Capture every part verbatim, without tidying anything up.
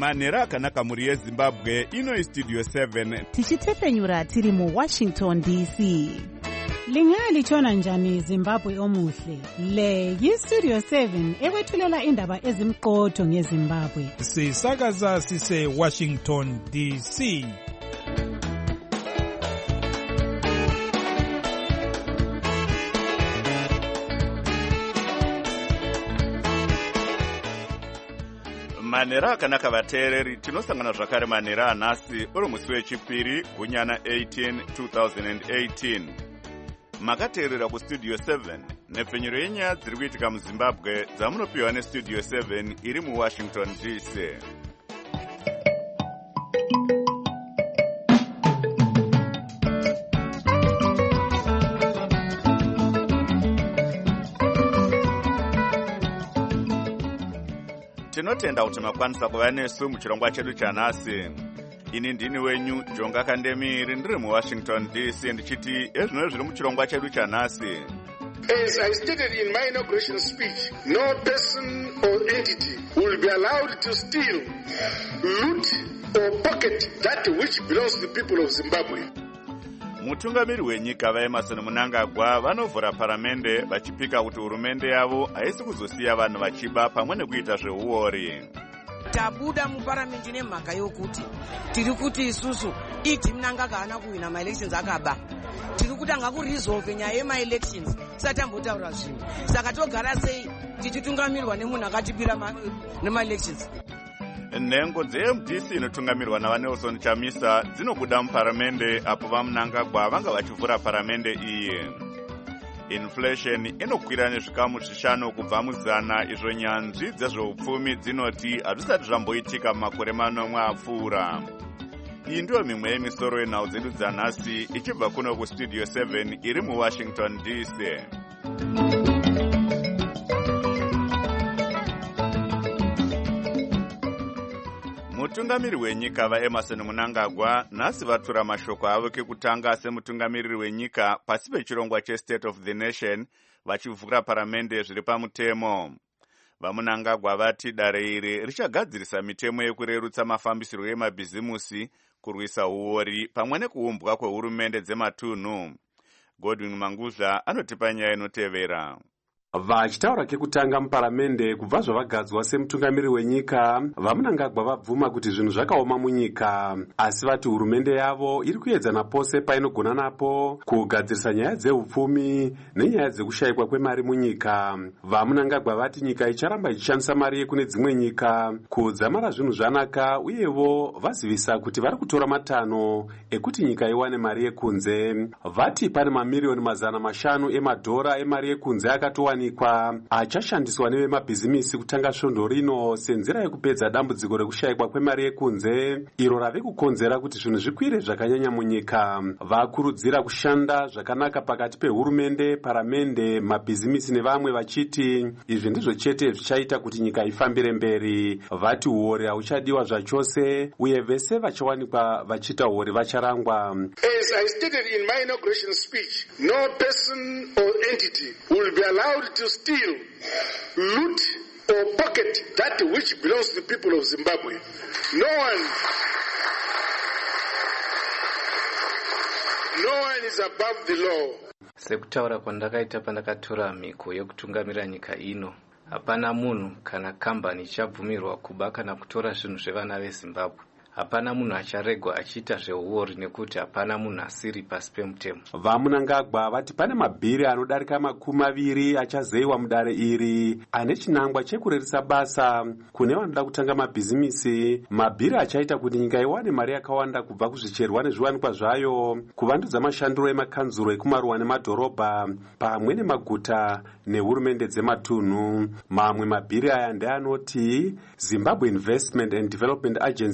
manhero akanaka mhuri yezimbabwe. Ino Studio seven tichitepfenyura tiri mu Washington D C. Lingalitshona njani Zimbabwe omuhle? Le yi-Studio seven ekwethulela indaba ezimqotho ngeZimbabwe. Sisakaza sise Washington D C. manhero akanaka vateereri. Tinosangana zvakare manhero anhasi uri musi wechipiri gunyana eighteen two thousand eighteen. Makateerera kustudio seven nepfenyuro yenyaya dziri kuitika muzimbabwe dzamunopiwa nestudio seven iri muwashington D C. Tinotenda kuti makwanisa kuva nesu muchirongwa chedu chanhasi. Ini ndini wenyu Jonga Kandemiri ndiri muWashington D C ndichiti ezvino zviri muchirongwa chedu chanhasi. As I stated in my inauguration speech, no person or entity will be allowed to steal, loot or pocket that which belongs to the people of Zimbabwe. Mutungamiri wenyika vaEmmerson Mnangagwa vanovhura paramende vachipika kuti hurumende yavo haisi kuzosiya vanhu vachiba pamwe nekuita zveuori. Tabuda muparamendi nemhaka yokuti tiri kuti isusu iti Mnangagwa haana kuwina maelections akaba. Tiri kutanga kuresolve nyaya yemaelections satambotaura zvinhu. Saka togara sei tichitungamirwa nemunhu akatipira nemaelections. Nhengo dze-M D C inotungamirwa naVaNelson Chamisa dzinobuda muparamende apo vaMnangagwa vanga vachivhura paramende iyi. Inflation inokwira nezvikamu zvishanu kubva muzana, izvo nyanzvi dzezveupfumi dzinoti hazvisati zvamboitika mumakore manomwe apfuura. Iyi ndiyo mimwe yemisoro yenhau dzedu dzanhasi ichibva kuno kustudio seven iri muWashington D C. Mutungamiri wenyika vaEmmerson Mnangagwa nhasi vatura mashoko avo kekutanga semutungamiriri wenyika pasi pechirongwa cheState of the Nation vachivhura paramende zviri pamutemo. VaMnangagwa vati dare iri richagadzirisa mitemo yekurerutsa mafambisiro emabhizimusi, kurwisa uori pamwe nekuumbwa kwehurumende dzematunhu. Godwin Mangudla anotipa nyaya inotevera. Vachitaura kekutanga muparamende kubva zvavagadzwa semutungamiri wenyika, vaMnangagwa vabvuma kuti zvinhu zvakaoma munyika, asi vati hurumende yavo iri kuedza napose painogona napo kugadzirisa nyaya dzeupfumi nenyaya dzekushayikwa kwemari munyika. VaMnangagwa vati nyika icharamba ichishandisa mari yekune dzimwe nyika kudzamara zvinhu zvanaka, uyevo vazivisa kuti vari kutora matanho ekuti nyika iwane mari yekunze. Vati pane mamiliyoni mazana mashanu emadhora emari yekunze akatowanikwa achashandiswa nevemabhizimisi kutanga svondo rino senzira yekupedza dambudziko rekushayikwa kwemari yekunze, iro rave kukonzera kuti zvinhu zvikwire zvakanyanya munyika. Vakurudzira kushanda zvakanaka pakati pehurumende, paramende, mabhizimisi nevamwe vachiti izvi ndizvo chete zvichaita kuti nyika ifambire mberi. Vati uori hauchadiwa zvachose uye vese vachawanikwa vachiita uori vacharangwa. As I stated in my inauguration speech, no person or entity will be allowed to steal, loot or pocket that which belongs to the people of Zimbabwe. No one No one is above the law. Sekutaura kwandakaita pandakatora mhiko yekutungamira nyika ino, hapana munhu kana kambani ichabvumirwa kuba kana kutora zvinhu zvevana veZimbabwe. Hapana munhu acharegwa achiita zveuori nekuti hapana munhu asiri pasi pemutemo. VaMnangagwa vati pane mabhiri anodarika makumi maviri achazeyiwa mudare iri ane chinangwa chekurerisa basa kune vanoda kutanga mabhizimisi, mabhiri achaita kuti nyika iwane mari yakawanda kubva kuzvicherwa nezviwanikwa zvayo, kuvandudza mashandiro emakanzuro ekumaruwa nemadhorobha pamwe nemaguta nehurumende dzematunhu. Mamwe mabhiri aya ndeanoti Zimbabwe Investment and Development Agency Bill,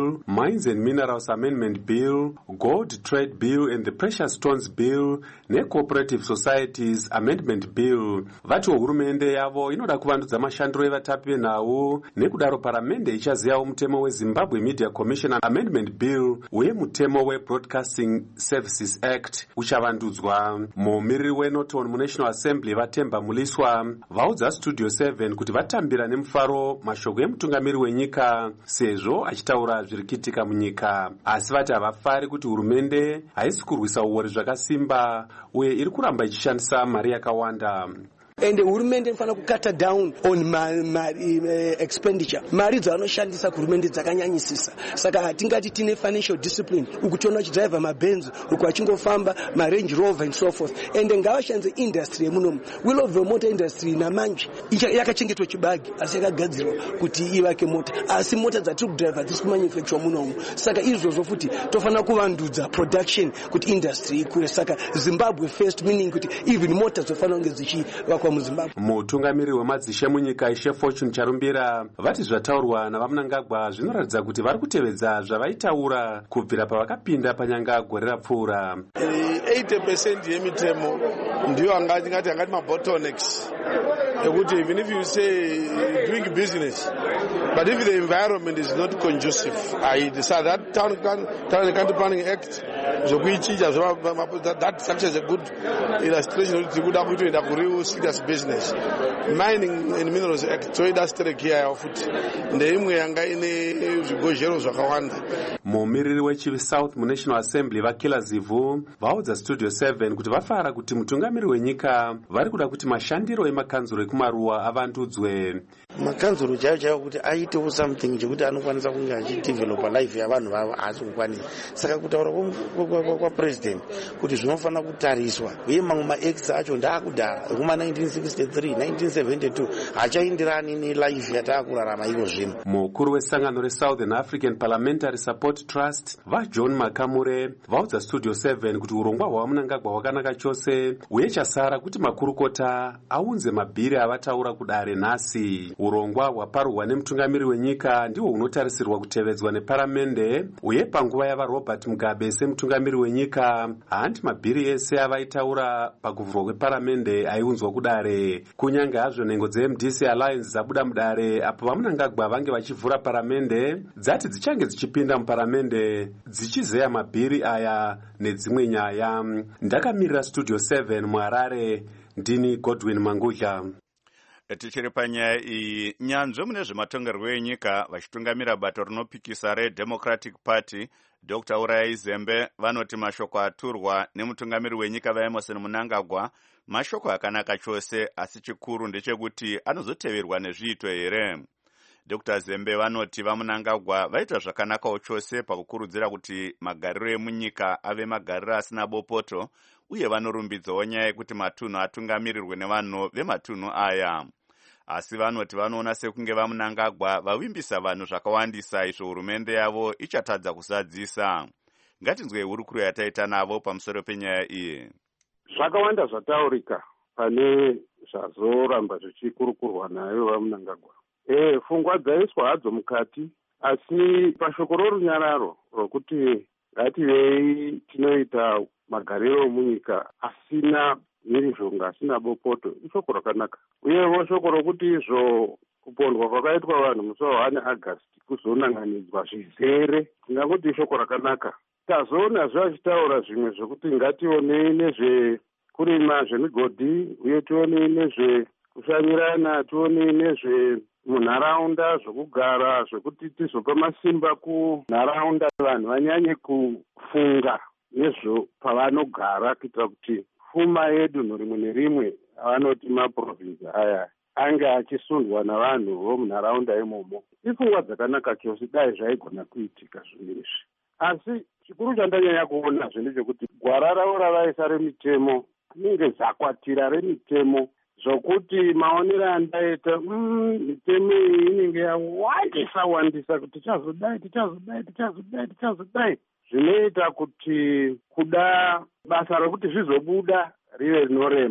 Bill, Mines and Minerals Amendment Bill, Gold Trade Bill and the Precious Stones Bill neCooperative Societies Amendment Bill. Vati hurumende yavo inoda kuvandudza mashandiro evatapi venhau, nekudaro paramende ichaziyawo mutemo weZimbabwe Media Commission Amendment Bill uye mutemo weBroadcasting Services Act uchavandudzwa. Mumiriri weNorton muNational Assembly Vatemba Muliswa vaudza Studio seven kuti vatambira nemufaro mashoko emutungamiri wenyika sezvo achitaura zviri kuitika munyika, asi vati havafari kuti hurumende haisi kurwisa uori zvakasimba uye iri kuramba ichishandisa mari yakawanda. And the hurumende inofana kukata down on mari, mari uh, expenditure. Mari dzavanoshandisa kuhurumende dzakanyanyisisa. Saka hatingati tine financial discipline. Ukutiona uchidriver mabenzi, uku achingofamba maRange Rover and so forth. And ngavashandise industry yemunomu. Will of the motor industry namanje yakachengetwa chibagi asi yakagadzirwa kuti ivake mota. Asi mota dzatiri kudriver dziri kumanufacture munomu. Saka izvozvo futi tofana kuvandudza production kuti industry ikure. Saka Zimbabwe first, meaning kuti even mota dzofana kunge dzichivakwa muZimbabwe. Mutungamiri wemadzishe munyika Ishe Fortune Charumbira vati zvataurwa navaMnangagwa zvinoratidza kuti vari kutevedza zvavaitaura kubvira pavakapinda panyanga gore rapfuura. eighty percent yemitemo ndiyo angati ngati angati mabottlenecks ekuti even if you say doing business but if the environment is not conducive, I decide that town town country planning act zvokuichicha that structure is a good illustration kuti kuda kutoenda kuri serious business. Mining and Minerals Act toida strike yayo futi ndeimwe yanga ine zvigozhero zvakawanda. Mumiriri weChivi South muNational Assembly Vakila Zivu vaudza Studio seven kuti vafara kuti mutungamiri wenyika vari kuda kuti mashandiro emakanzuro ekumaruwa avandudzwe. Makanzuro chaiwo chaiwo kuti aitewo something chekuti anokwanisa kunge achidevelopa life yavanhu vavo asi kukwanisa. Saka kutaura kwaPresident kuti zvinofana kutariswa uye mamwe maacts acho ndaakudhara ekuma nineteen sixty-three nineteen seventy-two hachaindirani nelife yataakurarama iko zvino. Mukuru wesangano reSouthern African Parliamentary Support Trust vaJohn Makamure vaudza Studio seven kuti urongwa hwaMnangagwa hwakanaka chose uye chasara kuti makurukota aunze mabhiri avataura kudare nhasi. Urongwa hwaparurwa nemutungamiri wenyika ndihwo hunotarisirwa kutevedzwa neparamende uye panguva yavaRobert Mugabe semutungamiri wenyika handi mabhiri ese avaitaura pakuvhurwa kweparamende aiunzwa kudare. Kunyange hazvo nhengo dzeM D C Alliance dzabuda mudare apo vaMnangagwa vange vachivhura paramende dzati dzichange dzichipinda muparamende dzichizeya mabhiri aya nedzimwe nyaya. Ndakamirira Studio seven muHarare, ndini Godwin Mangudya. Tichiri panyaya iyi, nyanzvi mune zvematongerwo enyika vachitungamira bato rinopikisa reDemocratic Party Doctor Urayai Zembe vanoti mashoko aturwa nemutungamiri wenyika vaEmmerson Mnangagwa mashoko akanaka chose, asi chikuru ndechekuti anozoteverwa nezviito here. Doctor Zembe vanoti vaMnangagwa vaita zvakanakawo chose pakukurudzira kuti magariro emunyika ave magariro asina bopoto uye vanorumbidzawo nyaya yekuti matunhu atungamirirwe nevanhu vematunhu aya. Asi vanoti vanoona sekunge vaMnangagwa vavimbisa vanhu zvakawandisa izvo hurumende yavo ichatadza kusadzisa. Ngatinzwe hurukuro yataita navo pamusoro penyaya iyi. Zvakawanda zvataurika pane zvazoramba zvichikurukurwa nayo vaMnangagwa. Eh, pfungwa dzaiswa hadzo mukati, asi pashoko rorunyararo rokuti ngativei tinoita magariro emunyika asina mhirizhonga, asina bopoto, ishoko rakanaka. Uyewo shoko rokuti izvo kupondwa kwakaitwa vanhu musi wa first August kuzonanganidzwa zvizere, ndingangoti ishoko rakanaka. Tazoona zvachitaura zvimwe zvokuti ngationei nezvekurima zvemigodhi uye tionei nezvekushanyirana, tionei nezve munharaunda zvokugara zvokuti tizopa masimba kunharaunda vanhu vanyanye kufunga nezvo pavanogara kuitira kuti pfuma yedu rimwe nerimwe avanoti maprovinsi aya ange achisundwa navanhu vomunharaunda imomo. Ipfungwa dzakanaka chose dai zvaigona kuitika zvinhu izvi. Asi chikuru chandanyanya kuona ndechekuti gwara ravo ravaisa remitemo rinenge zakwatira remitemo zvokuti maonero andaita mitemo iyi inenge yawandisa wandisa kuti tichazodai tichazodai tichazodai tichazodai zvinoita kuti kuda basa rokuti zvizobuda rive rinorema.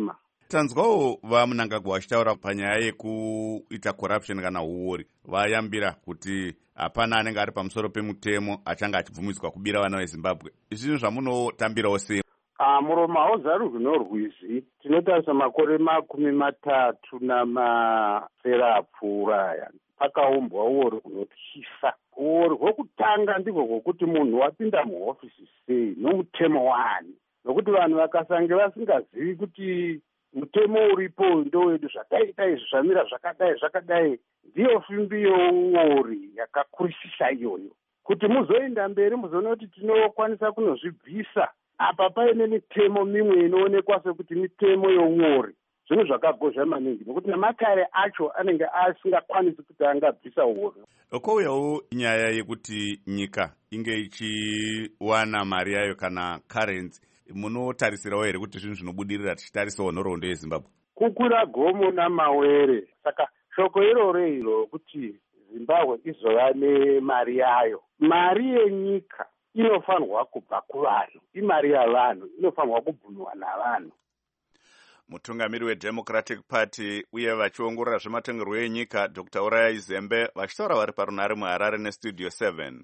Tanzwawo vaMnangagwa vachitaura panyaya yekuita corruption kana uori, vayambira kuti hapana anenge ari pamusoro pemutemo achanga achibvumidzwa kubira vana veZimbabwe. Izvi zvamunotambirawo sei? Ah, muromo hauzari rwinorwizi. Tinotarisa makore makumi matatu namasere apfuura aya pakaumbwa uori hunotyisa. Uori hwokutanga ndihwo hwokuti munhu wapinda muhofisi sei nomutemo wani, nokuti vanhu vakasange vasingazivi kuti mutemo uripo ndowedu zvakaita izvi zvamira zvakadai zvakadai, ndiyo fimbi youori yakakurisisa iyoyo. Kuti muzoenda mberi muzoona kuti tinokwanisa kunozvibvisa apa paine mitemo mimwe inoonekwa sekuti mitemo youori, zvinhu zvakagozha maningi, nokuti namakare acho anenge asingakwanisi kuti angabvisa uori. Kouyawo nyaya yekuti nyika inge ichiwana mari yayo kana currency, munotarisirawo here kuti zvinhu zvinobudirira tichitarisawo nhoroondo yeZimbabwe? Kukwira gomo namawere. Saka shoko iroro iro kuti Zimbabwe izova nemari yayo. Mari yenyika inofanirwa kubva kuvanhu, imari yavanhu inofanirwa kubvunwa navanhu. Mutungamiri weDemocratic Party uye vachiongorora zvematongerwo enyika Doctor Uraya Izembe vachitaura vari parunare muHarare neStudio seven.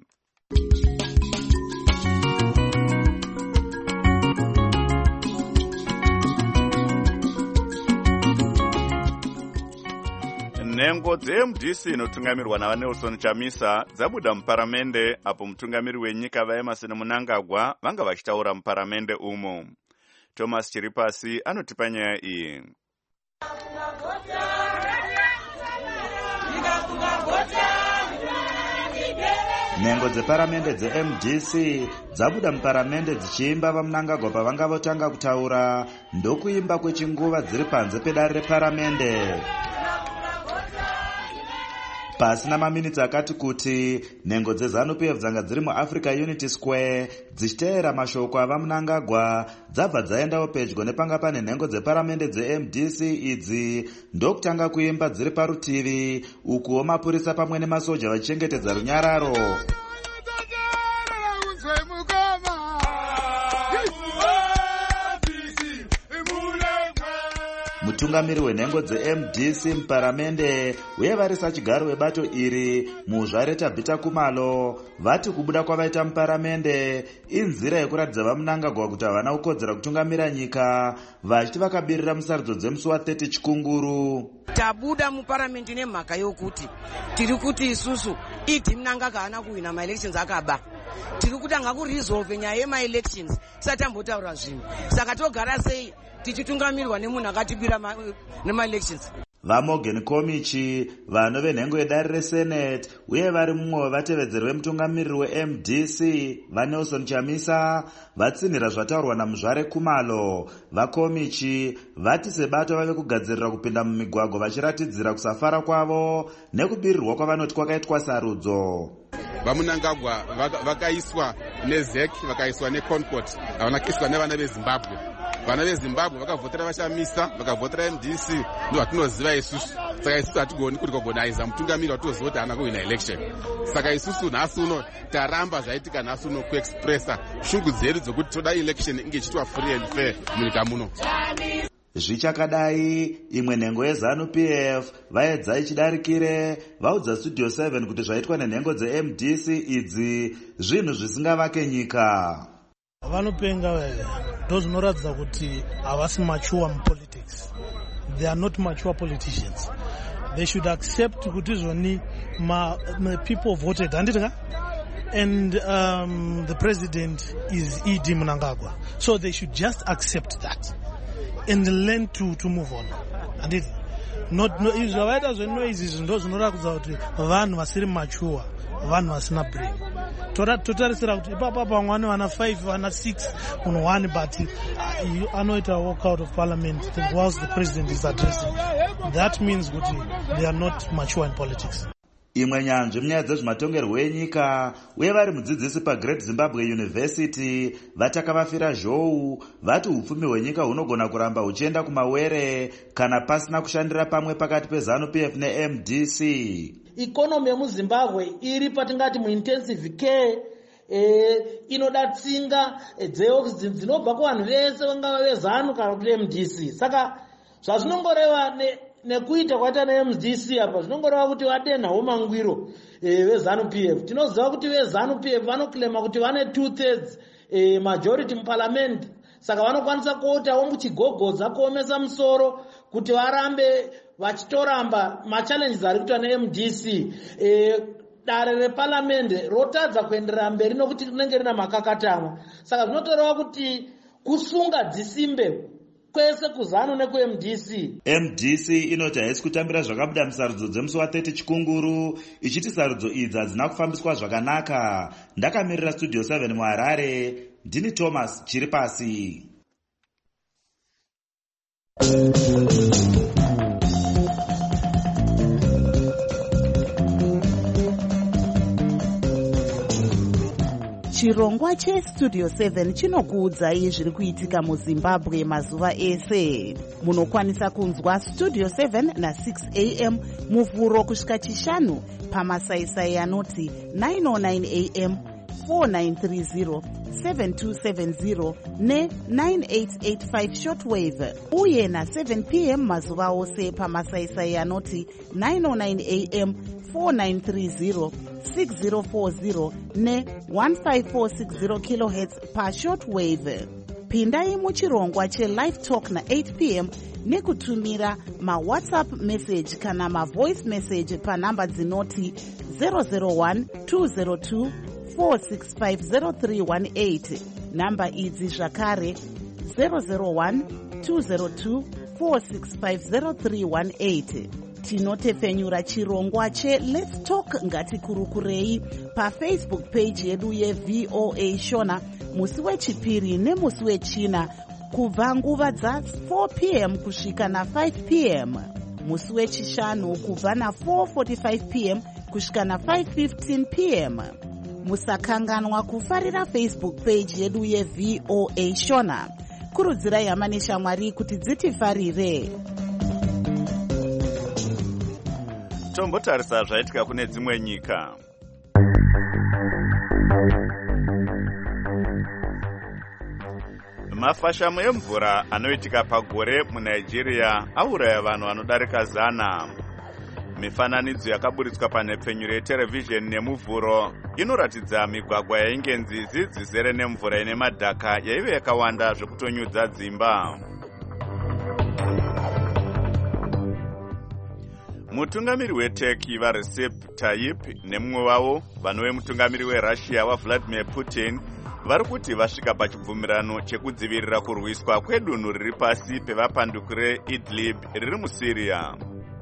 Nhengo dze-M D C inotungamirwa navaNelson Chamisa dzabuda muparamende apo mutungamiri wenyika vaEmmerson Mnangagwa vanga vachitaura muparamende umo. Thomas Chiripasi anotipa nyaya iyi. Nhengo dzeparamende dze-M D C dzabuda muparamende dzichiimba vaMnangagwa pavanga votanga kutaura ndokuimba kwechinguva dziri panze pedare reparamende. Pasina maminitsi akati kuti nhengo dzeZANU P F dzanga dziri muAfrica Unity Square dzichiteera mashoko avaMnangagwa dzabva dzaendawo pedyo nepanga pane nhengo dzeparamende dze-M D C idzi ndokutanga kuimba dziri parutivi, ukuwo mapurisa pamwe nemasoja vachichengetedza runyararo. Mutungamiri wenhengo dze-M D C muparamende uye varisa chigaro webato iri muZvare Tabita Kumalo vati kubuda kwavaita muparamende inzira yekuratidza vaMnangagwa kuti havana kukodzera kutungamira nyika, vachiti vakabirira musarudzo dzemusi wathirty Chikunguru. Tabuda muparamende nemhaka yokuti tiri kuti isusu iti Mnangagwa haana kuwina maelections akaba. Tiri kuti anga kuresolve nyaya yemaelections satambotaura zvinhu. Saka togara sei tichitungamirwa nemunhu akatibira nema-elections? VaMorgan Komichi, vano venhengo yedare reSenate uye vari mumwe wevatevedzeri vemutungamiriri we-M D C vaNelson Chamisa vatsinhira zvataurwa namuZvare Kumalo. VaKomichi vati sebato vave kugadzirira kupinda mumigwagwa vachiratidzira kusafara kwavo nekubirirwa kwavanoti kwakaitwa sarudzo. VaMnangagwa vakaiswa neZEC, vakaiswa neConcord, havana kuiswa nevana veZimbabwe. Vana veZimbabwe vakavhotera vaChamisa, vakavhotera M D C, ndo vatinoziva isusu. Saka isusu hatigoni kuti kogonaiza mutungamiri watoziva kuti haana kuwina election. Saka isusu nhasi uno taramba zvaitika nhasi uno kuexpressa shungu dzedu dzokuti toda election inge ichiitwa free and fair munyika muno. Zvichakadai, imwe nhengo yeZANU P F vaedza ichidarikire vaudza Studio seven kuti zvaitwa nenhengo dze-M D C idzi zvinhu zvisingavake nyika. Vanopenga ndozvinoratidza kuti havasi mature mupolitics. They are not mature politicians. They should accept kuti izvoni ma, ma people voted handidika, and um, the president is E D Mnangagwa. So they should just accept that and learn to, to move on. Handiti not no, izvi zvavaita zvenoizvi ndo zvinoratidza kuti vanhu vasiri mature, vanhu vasina brain. Totarisira kuti ipapa pamwe vana five vana six on one, but uh, anoita walk out of parliament whilst the president is addressing. That means kuti they are not mature in politics. Imwe nyanzvi munyaya dzezvematongerwo enyika uye vari mudzidzisi paGreat Zimbabwe University vatakavafira zhou vati upfumi hwenyika hunogona kuramba huchienda kumawere kana pasina kushandira pamwe pakati peZANU P F ne-M D C. Ikonomi yemuZimbabwe iri patingati muintensive care, eh, inoda tsinga eh, dzinobva kuvanhu vese vangava veZANU kana kuti M D C. Saka zvazvinongoreva nekuita kwaita neM D C apa zvinongoreva kuti vadenhawo mangwiro vezanu P F. Tinoziva kuti vezanu P F vanoclaima kuti vane two thirds majority muparliament, saka vanokwanisa kuotawo muchigogodza kuomesa musoro kuti varambe vachitoramba machallenges ari kuitwa neM D C. Dare repalamende rotadza kuenderera mberi nokuti rinenge rina makakatamwa, saka zvinotoreva kuti kusunga dzisimbe kwese kuzano nekuM D C. M D C inoti haisi kutambira zvakabuda musarudzo dzemusi wa thirty chikunguru, ichiti sarudzo idzi hadzina kufambiswa zvakanaka. Ndakamirira studio seven muHarare, ndini Thomas Chiripasi. Chirongwa cheStudio seven chinokuudzai zviri kuitika muZimbabwe mazuva ese. Munokwanisa kunzwa Studio seven na six a m muvhuro kusvika chishanu pamasaisai anoti nine oh nine a m, four nine three zero, seven two seven zero ne nine eight eight five shortwave, uye na seven p m mazuva ose pamasaisai anoti nine oh nine a m, four nine three zero, six zero four zero ne one five four six zero kilohertz pa shortwave. Pindai muchirongwa cheLive Talk na eight p m nekutumira mawhatsapp message kana mavoice message panhamba dzinoti zero zero one two zero two four six five zero three one eight. Namba idzi zvakare zero zero one two zero two four six five zero three one eight. Tinotefenyura chirongwa che Let's Talk ngatikurukurei paFacebook page yedu yeV O A Shona musi wechipiri nemusi wechina kubva nguva dza four p m kusvika na five p m, musi wechishanu kubva na four forty-five p m kusvika na five fifteen p m. Musakanganwa kufarira Facebook page yedu yeV O A Shona. Kurudzirai hama neshamwari kuti dzitifarire. Tombotarisa zvaitika kune dzimwe nyika. Mafashamo emvura anoitika pagore muNigeria auraya vanhu vanodarika zana. Mifananidzo yakaburitswa panhepfenyuro yeterevhizheni nemuvhuro inoratidza migwagwa yainge nzizi dzizere nemvura ine madhaka yaive yakawanda zvekutonyudza dzimba. Mutungamiri weTurkey vaRecep Tayyip nemumwe wavo vanove mutungamiri weRussia waVladimir Putin vari kuti vasvika pachibvumirano chekudzivirira kurwiswa kwedunhu riri pasi pevapanduki reIdlib riri muSyria.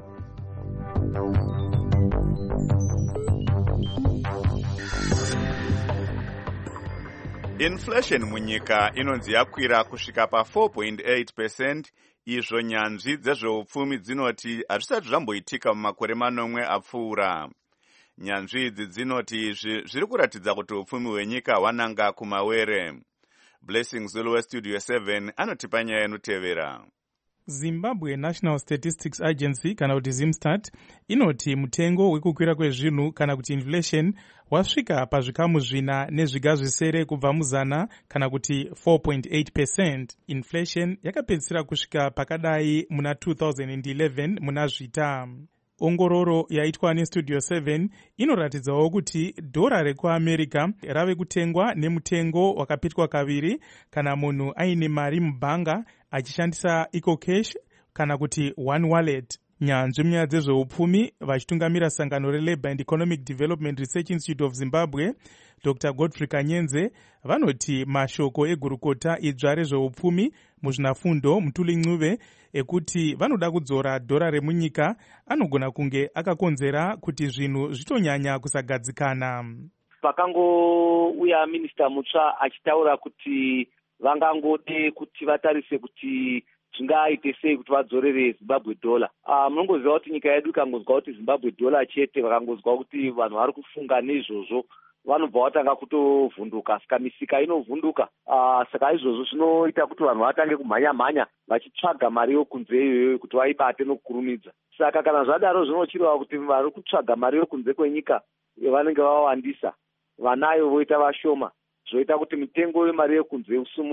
Inflation munyika inonzi yakwira kusvika pa four point eight percent. Izvo nyanzvi dzezveupfumi dzinoti hazvisati zvamboitika mumakore manomwe apfuura. Nyanzvi idzi dzinoti izvi zviri kuratidza kuti upfumi hwenyika hwananga kumawere. Blessing Zulu weStudio seven anotipa nyaya inotevera. Zimbabwe National Statistics Agency kana kuti Zimstat inoti mutengo wekukwira kwezvinhu kana kuti inflation wasvika pazvikamu zvina nezviga zvisere kubva muzana kana kuti four point eight percent. Inflation yakapedzisira kusvika pakadai muna two thousand eleven muna zvita. Ongororo yaitwa neStudio seven inoratidzawo kuti dhora rekuAmerica rave kutengwa nemutengo wakapitwa kaviri kana munhu aine mari mubhanga achishandisa EcoCash kana kuti One Wallet. Nyanzvi munyaya dzezveupfumi vachitungamira sangano reLabour and Economic Development Research Institute of Zimbabwe, Doctor Godfrey Kanyenze, vanoti mashoko egurukota idzva rezveupfumi muzvinafundo Mutuli Ncube ekuti vanoda kudzora dhora remunyika anogona kunge akakonzera kuti zvinhu zvitonyanya kusagadzikana. Pakangouya minista mutsva achitaura kuti vangangode kuti vatarise kuti zvingaite sei kuti vadzorere Zimbabwe dollar. Ah, munongoziva kuti nyika yedu ikangozwa kuti Zimbabwe dollar chete vakangozwa kuti vanhu vari kufunga nezvozvo vanobva vatanga kutovhunduka, saka misika inovhunduka. Ah, saka izvozvo zvinoita kuti vanhu vatange kumhanya mhanya vachitsvaga mari yokunze iyoyo kuti vaibate nokukurumidza. Saka kana zvadaro zvinochireva kuti vari kutsvaga mari yokunze kwenyika vanenge vawandisa, vanayo voita vashoma, zvoita kuti mitengo yemari yekunze usumuke.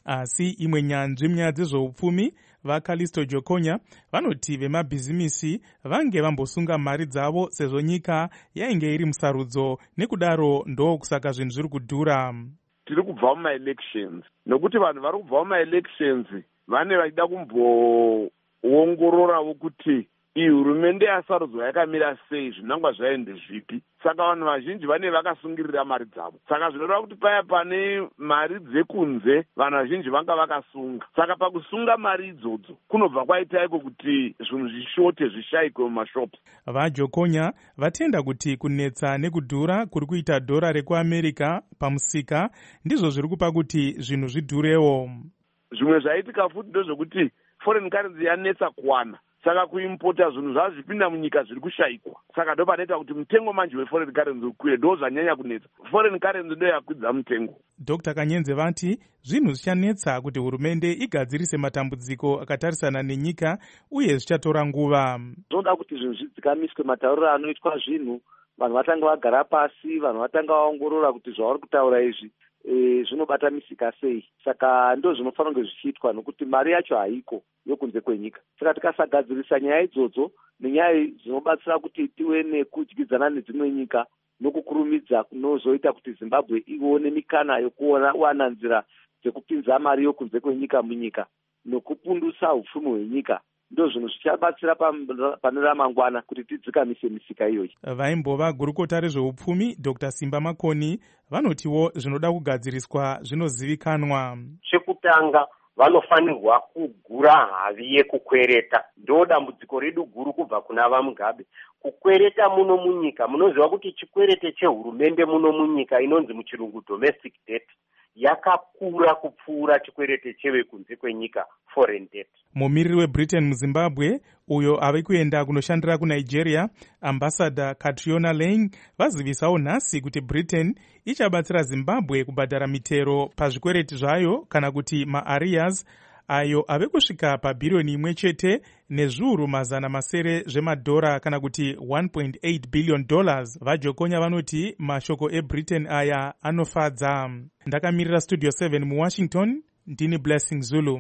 asi imwe nyanzvi munyaya dzezveupfumi vaCallisto Jokonya vanoti vemabhizimisi vange vambosunga mari dzavo sezvo nyika yainge iri musarudzo, nekudaro ndokusaka zvinhu zviri kudhura. Tiri kubva mumaelections nokuti vanhu vari kubva mumaelections vane vachida kumboongororawo kuti iyi hurumende yasarudzwa yakamira sei, zvinangwa zvaende zvipi. Saka vanhu vazhinji vane vakasungirira mari dzavo, saka zvinoreva kuti paya pane mari dzekunze vanhu vazhinji vanga vakasunga. Saka pakusunga mari idzodzo kunobva kwaita iko kuti zvinhu zvishote zvishayikwe mumashopu. VaJokonya vatenda kuti kunetsa nekudhura kuri kuita dhora rekuAmerica pamusika ndizvo zviri kupa kuti zvinhu zvidhurewo. Zvimwe zvaitika futi ndezvekuti foreign currency yanetsa kuwana, saka kuimpota zvinhu zvazvipinda munyika zviri kushayikwa. Saka ndo panoita kuti mutengo manje weforeign currency ukwire, ndo zvanyanya kunetsa. Foreign currency ndo yakwidza mutengo. Doctor Kanyenze vati zvinhu zvichanetsa kuti hurumende igadzirise matambudziko akatarisana nenyika uye zvichatora nguva. Zvoda kuti zvinhu zvidzikamiswe, matauriro anoitwa zvinhu, vanhu vatanga vagara pasi, vanhu vatanga vaongorora kuti zvavari kutaura izvi E, zvinobata misika sei. Saka ndo zvinofanira kunge zvichiitwa nokuti mari yacho haiko yokunze kwenyika. Saka tikasagadzirisa nyaya idzodzo nenyaya dzinobatsira kuti tive nekudyidzana nedzimwe nyika nokukurumidza kunozoita kuti Zimbabwe ione mikana yokuona wana nzira dzekupinza mari yokunze kwenyika munyika nokupundusa upfumi hwenyika, ndo zvinhu zvichabatsira pane ramangwana kuti tidzikamise misika iyoyi. Vaimbova gurukota rezveupfumi Doctor Simba Makoni vanotiwo zvinoda kugadziriswa zvinozivikanwa. Chekutanga vanofanirwa kugura havi yekukwereta. Ndo dambudziko redu guru kubva kuna vaMugabe. Kukwereta muno munyika, munoziva kuti chikwerete chehurumende muno munyika inonzi muchirungu domestic debt yakakura kupfuura chikwerete chevekunze kwenyika foreign debt. Mumiriri weBritain muZimbabwe uyo ave kuenda kunoshandira kuNigeria, Ambassador Catriona Lang vazivisawo nhasi kuti Britain ichabatsira Zimbabwe kubhadhara mitero pazvikwereti zvayo kana kuti maarrears ayo ave kusvika pabhirioni imwe chete nezviuru mazana masere zvemadhora kana kuti one point eight billion dollars. VaJokonya vanoti mashoko eBritain aya anofadza. Ndakamirira Studio seven muWashington, ndini Blessing Zulu.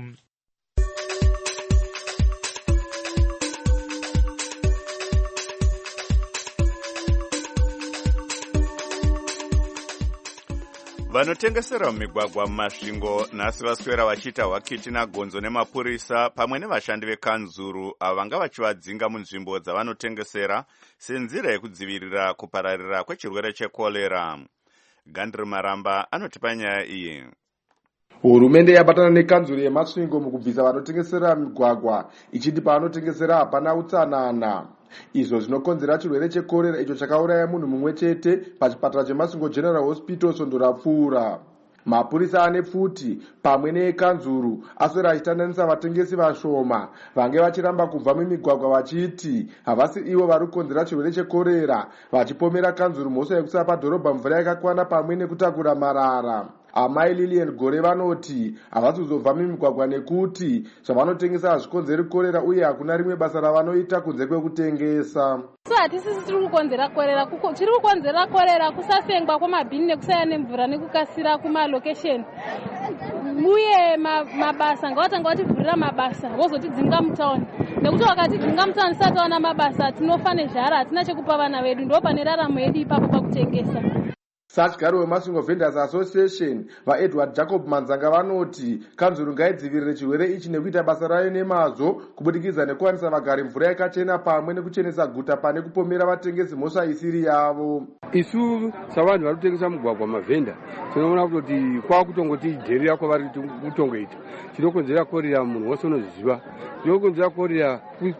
Vanotengesera mumigwagwa mumasvingo nhasi vaswera vachiita hwakiti nagonzo nemapurisa pamwe nevashandi vekanzuru avo vanga vachivadzinga munzvimbo dzavanotengesera senzira yekudzivirira kupararira kwechirwere chekorera. Gandri Maramba anotipa nyaya iyi. Hurumende yabatana nekanzuru yemasvingo mukubvisa vanotengesera migwagwa ichiti paanotengesera hapana utsanana. Izvo zvinokonzera chirwere chekorera icho chakauraya munhu mumwe chete pachipatara cheMasvingo General Hospital Svondo rapfuura. Mapurisa ane pfuti pamwe neekanzuru aswera achitandanisa vatengesi vashoma vange vachiramba kubva mumigwagwa vachiti havasi ivo vari kukonzera chirwere chekorera, vachipomera kanzuru mhosva yekusapa dhorobha mvura yakakwana pamwe nekutakura marara. Amai Lilian Gore vanoti havasi kuzobva mumigwagwa nekuti zvavanotengesa hazvikonzeri korera uye hakuna rimwe basa ravanoita kunze kwekutengesa. So hatisisi tiri kukonzera korera, tiri kukonzera korera kusasengwa kwamabhini nekusaya nemvura nekukasira kumalokesheni. Uye mabasa ngavatanga vativhurira mabasa vozotidzinga mutauni, nekuti vakatidzinga mutauni tisati taona mabasa tinofa nezhara, hatina chekupa vana vedu, ndo pane raramo yedu ipapo pakutengesa. Satyari weMasvingo Vendors Association vaEdward Jacob Manzanga vanoti kanzuru ngaidzivirire chirwere ichi nekuita basa rayo nemazvo kubudikidza nekuwanisa vagari mvura yakachena pamwe nekuchenesa guta pane kupomera vatengesi mhosva isiri yavo. Isu savanhu vari kutengesa mugwagwa mavhenda tinoona kuti kwakutongoti dherera kwavari kutongoita chinokonzera korera, munhu wose unoziva chinokonzera korera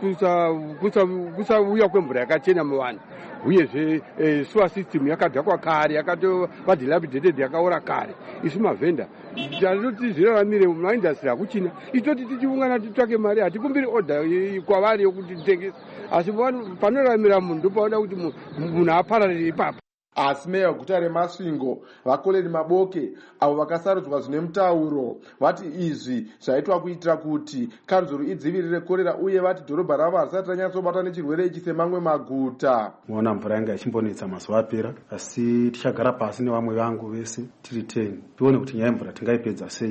kusauya kwemvura yakachena muvanhu, uyezve sewer system yakadhakwa kare, yakatova dilapidated, yakaora kare. Isu mavhenda tanoti zviraramire mumaindastri hakuchina, itoti tichiungana titsvake mari, hatikumbiri order kwavari yokuti titengese, asi panoramira munhu ndopaoda kuti munhu apararire ipapo. Asi meya weguta reMasvingo vaKoleni Maboke avo vakasarudzwa zvine mutauro vati izvi zvaitwa kuitira kuti kanzuru idzivirire korera uye vati dhorobha ravo harisati ranyatsobata nechirwere ichi semamwe maguta. Muona mvura yanga ichimbonetsa mazuva apera, asi tichagara pasi nevamwe vangu vese tiri teni tione kuti nyaya yemvura tingaipedza sei.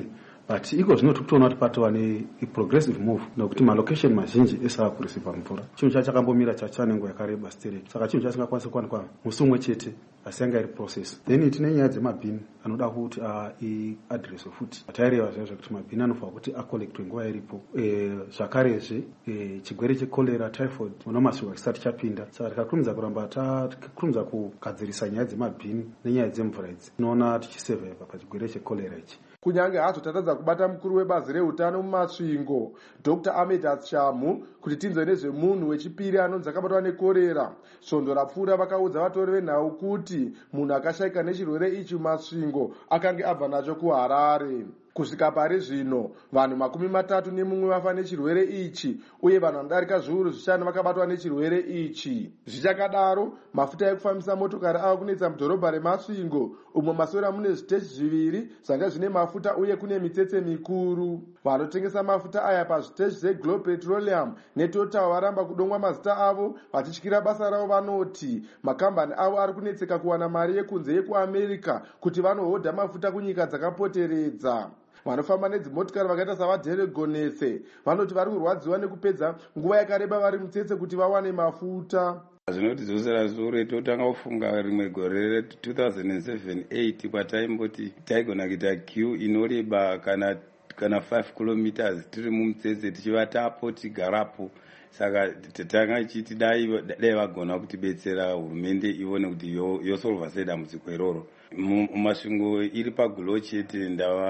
but iko zvino tikutoona kuti patova neprogressive move nokuti malocation mazhinji esava kurisiva mvura. Chinhu chacho chakambomira chacha nenguva yakareba still, saka chinhu chasingakwanisi kuwanikwa musi umwe chete asi yanga iri process. Then tine nyaya dzemabhini anoda kuti iadreswe futi. Taireva zvavo zvekuti mabhini anofanira kuti akolektwe nguva iripo. Zvakarezve chigwere chekolera, typhoid munomasviwa chisati chapinda, saka tikakurumidza kuramba tikakurumidza kugadzirisa nyaya dzemabhini nenyaya dzemvura idzi tinoona tichisevhaiva pachigwere chekolera ichi. Kunyange hazo tatadza kubata mukuru webhazi reutano mumasvingo Doctor Ahmed Shamu kuti tinzwe nezvemunhu wechipiri anonzi akabatwa nekorera. Svondo rapfuura vakaudza vatori venhau kuti munhu akashayika nechirwere ichi mumasvingo akange abva nacho kuHarare. Kusvika pari zvino vanhu makumi matatu nemumwe vafa nechirwere ichi uye vanhu vanodarika zviuru zvishanu vakabatwa nechirwere ichi. Zvichakadaro, mafuta ekufambisa motokari ava kunetsa mudhorobha remasvingo umwe masora mune zviteshi zviviri zvanga zvine mafuta uye kune mitsetse mikuru. Vanotengesa mafuta aya pazviteshi zveGlobe Petroleum neTotal varamba kudongwa mazita avo vachityira basa ravo. Vanoti makambani avo ari kunetseka kuwana mari yekunze yekuAmerica kuti vanohodha mafuta kunyika dzakapoteredza. Vanofamba nedzimotokari vakaita savadheregonese vanoti vari kurwadziwa nekupedza nguva yakareba vari mutsetse kuti vawane mafuta. Zvinotidzosera sure totanga kufunga rimwe gore re two thousand seven eight kwataimboti taigona kuita queue inoreba kana kana five kilometers tiri mumutsetse tichivatapo tigarapo. Saka tanga chiti dai dai vagona kutibetsera hurumende ione kuti yosolva sei dambudziko iroro. Mumasvingo iri pagulo chete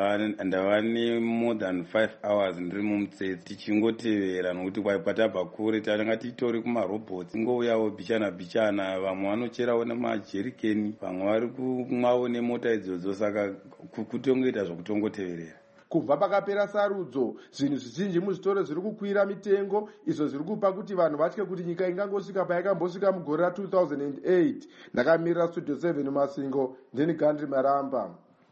ndava ne more than five hours ndiri mumutsetse tichingotevera nokuti kwaipatabva kure tanga titori kumarobots ngouyawo bichana bichana, vamwe vanocherawo nemajerikeni, vamwe vari kumwawo nemota idzodzo. Saka kutongoita zvokutongoteverera. Kubva pakapera sarudzo, zvinhu zvizhinji muzvitoro zviri kukwira mitengo, izvo zviri kupa kuti vanhu vatye kuti nyika ingangosvika payakambosvika mugore ra two thousand eight. Ndakamirira Studio seven Masingo, ndini Gandhi Maramba.